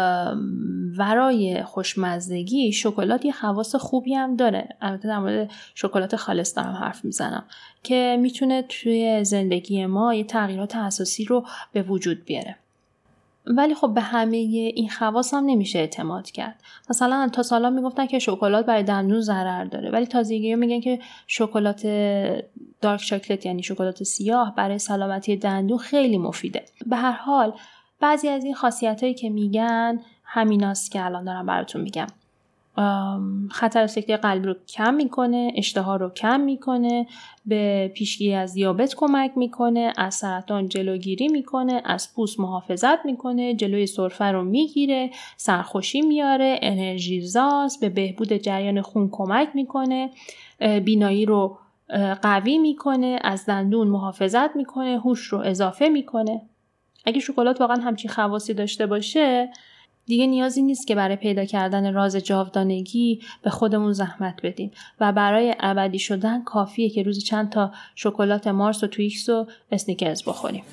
ورای خوشمزدگی شکلات یه خواص خوبی هم داره. البته در مورد شکلات خالص دارم حرف میزنم که میتونه توی زندگی ما یه تغییرات اساسی رو به وجود بیاره. ولی خب به همه این خواص هم نمیشه اعتماد کرد. مثلا تا سالا میگفتن که شکلات برای دندون ضرر داره، ولی تازگی‌ها میگن که شکلات دارک چاکلت یعنی شکلات سیاه برای سلامتی دندون خیلی مفیده. به هر حال بعضی از این خاصیتایی که میگن همیناست که الان دارم براتون میگم. خطر سکته قلبی رو کم میکنه، اشتها رو کم میکنه، به پیشگیری از دیابت کمک میکنه، از سرطان جلوگیری میکنه، از پوست محافظت میکنه، جلوی سرفه رو میگیره، سرخوشی میاره، انرژیزاست، به بهبود جریان خون کمک میکنه، بینایی رو قوی میکنه، از دندون محافظت میکنه، هوش رو اضافه میکنه. اگه شکلات واقعا همچین خواصی داشته باشه دیگه نیازی نیست که برای پیدا کردن راز جاودانگی به خودمون زحمت بدیم و برای ابدی شدن کافیه که روزی چند تا شکلات مارس و تویکس و اسنیکرز بخوریم.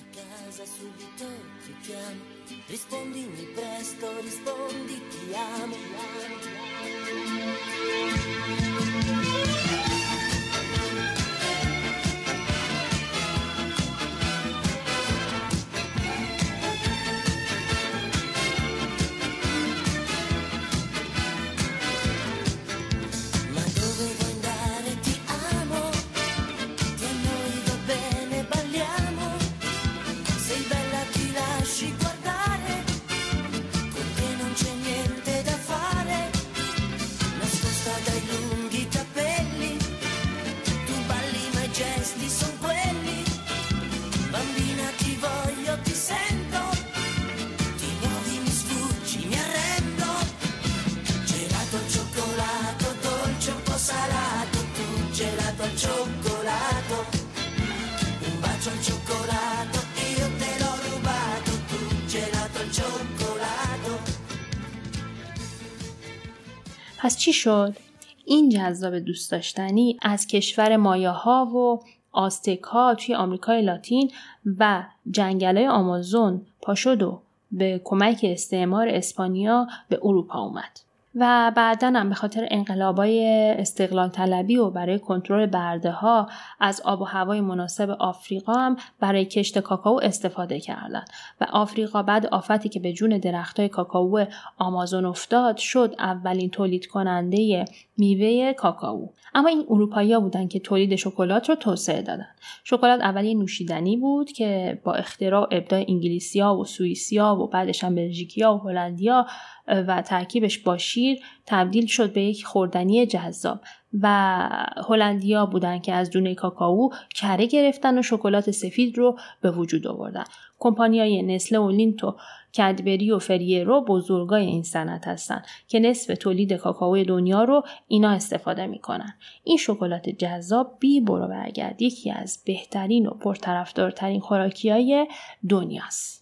پس چی شد؟ این جذاب دوست داشتنی از کشور مایاها و آزتک‌ها توی آمریکای لاتین و جنگل‌های آمازون پا شد و به کمک استعمار اسپانیا به اروپا اومد. و بعداً هم به خاطر انقلابای استقلال طلبی و برای کنترل برده‌ها از آب و هوای مناسب آفریقا هم برای کشت کاکائو استفاده کردن و آفریقا بعد آفتی که به جون درختای کاکائو آمازون افتاد شد اولین تولید کننده میوه کاکائو. اما این اروپایی‌ها بودن که تولید شکلات رو توسعه دادن. شکلات اولی نوشیدنی بود که با اختراع و ابداع انگلیسی‌ها و سوئیسی‌ها و بعدش هم بلژیکی‌ها و هلندی‌ها و ترکیبش با شیر تبدیل شد به یک خوردنی جذاب و هلندی‌ها بودن که از دونه کاکائو کره گرفتن و شکلات سفید رو به وجود آوردن. کمپانی‌های نسله و لینت و کدبری و فریرو بزرگای این صنعت هستن که نصف تولید کاکائو دنیا رو اینا استفاده میکنن. این شکلات جذاب بی برو برگرد یکی از بهترین و پرطرفدارترین خوراکی‌های دنیاست.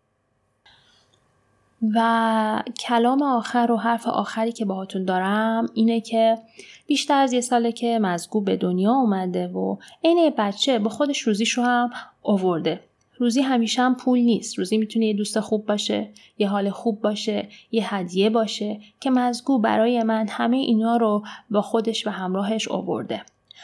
و کلام آخر و حرف آخری که باهاتون دارم اینه که بیشتر از 1 ساله که مزگو به دنیا اومده و این بچه با خودش روزیش رو هم آورده. روزی همیشه هم پول نیست. روزی میتونه یه دوست خوب باشه، یه حال خوب باشه، یه هدیه باشه که مزگو برای من همه اینا رو با خودش و همراهش آورده.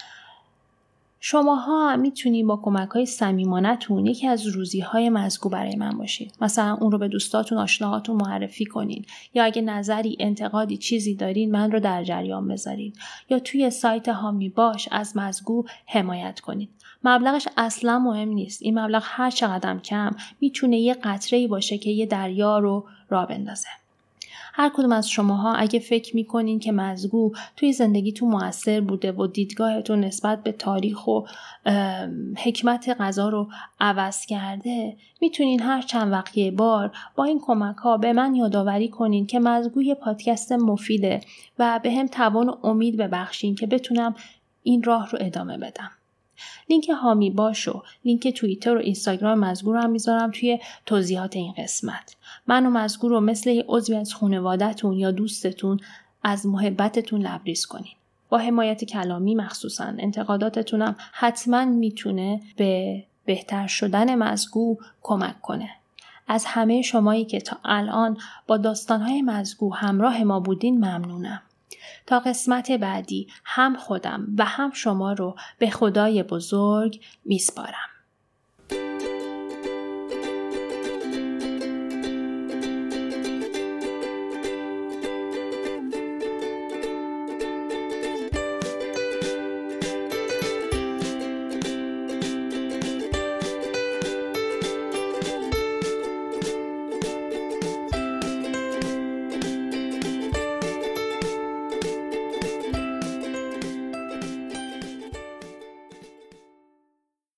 شماها هم میتونید با کمک‌های صمیمانه‌تون یکی از روزی‌های مزگو برای من باشید. مثلا اون رو به دوستاتون، آشناهاتون معرفی کنین، یا اگه نظری، انتقادی، چیزی دارین من رو در جریان بذارین، یا توی سایت هامی باش از مزگو حمایت کنین. مبلغش اصلا مهم نیست. این مبلغ هر چقدر کم میتونه یه قطره‌ای باشه که یه دریا رو راه بندازه. هر کدوم از شماها اگه فکر میکنین که مزگو توی زندگیتون مؤثر بوده و دیدگاهتون نسبت به تاریخ و حکمت غذا رو عوض کرده، میتونین هر چند وقت یه بار با این کمک ها به من یادآوری کنین که مزگو یه پادکست مفیده و به هم توان و امید ببخشین که بتونم این راه رو ادامه بدم. لینک حامی باش و لینک توییتر و اینستاگرام مزگو رو هم میذارم توی توضیحات این قسمت. من و مزگو رو مثل یه عضوی از خانواده‌تون یا دوستتون از محبتتون لبریز کنین. با حمایت کلامی مخصوصاً انتقاداتتونم حتما میتونه به بهتر شدن مزگو کمک کنه. از همه شمایی که تا الان با داستان‌های مزگو همراه ما بودین ممنونم. تا قسمت بعدی هم خودم و هم شما رو به خدای بزرگ میسپارم.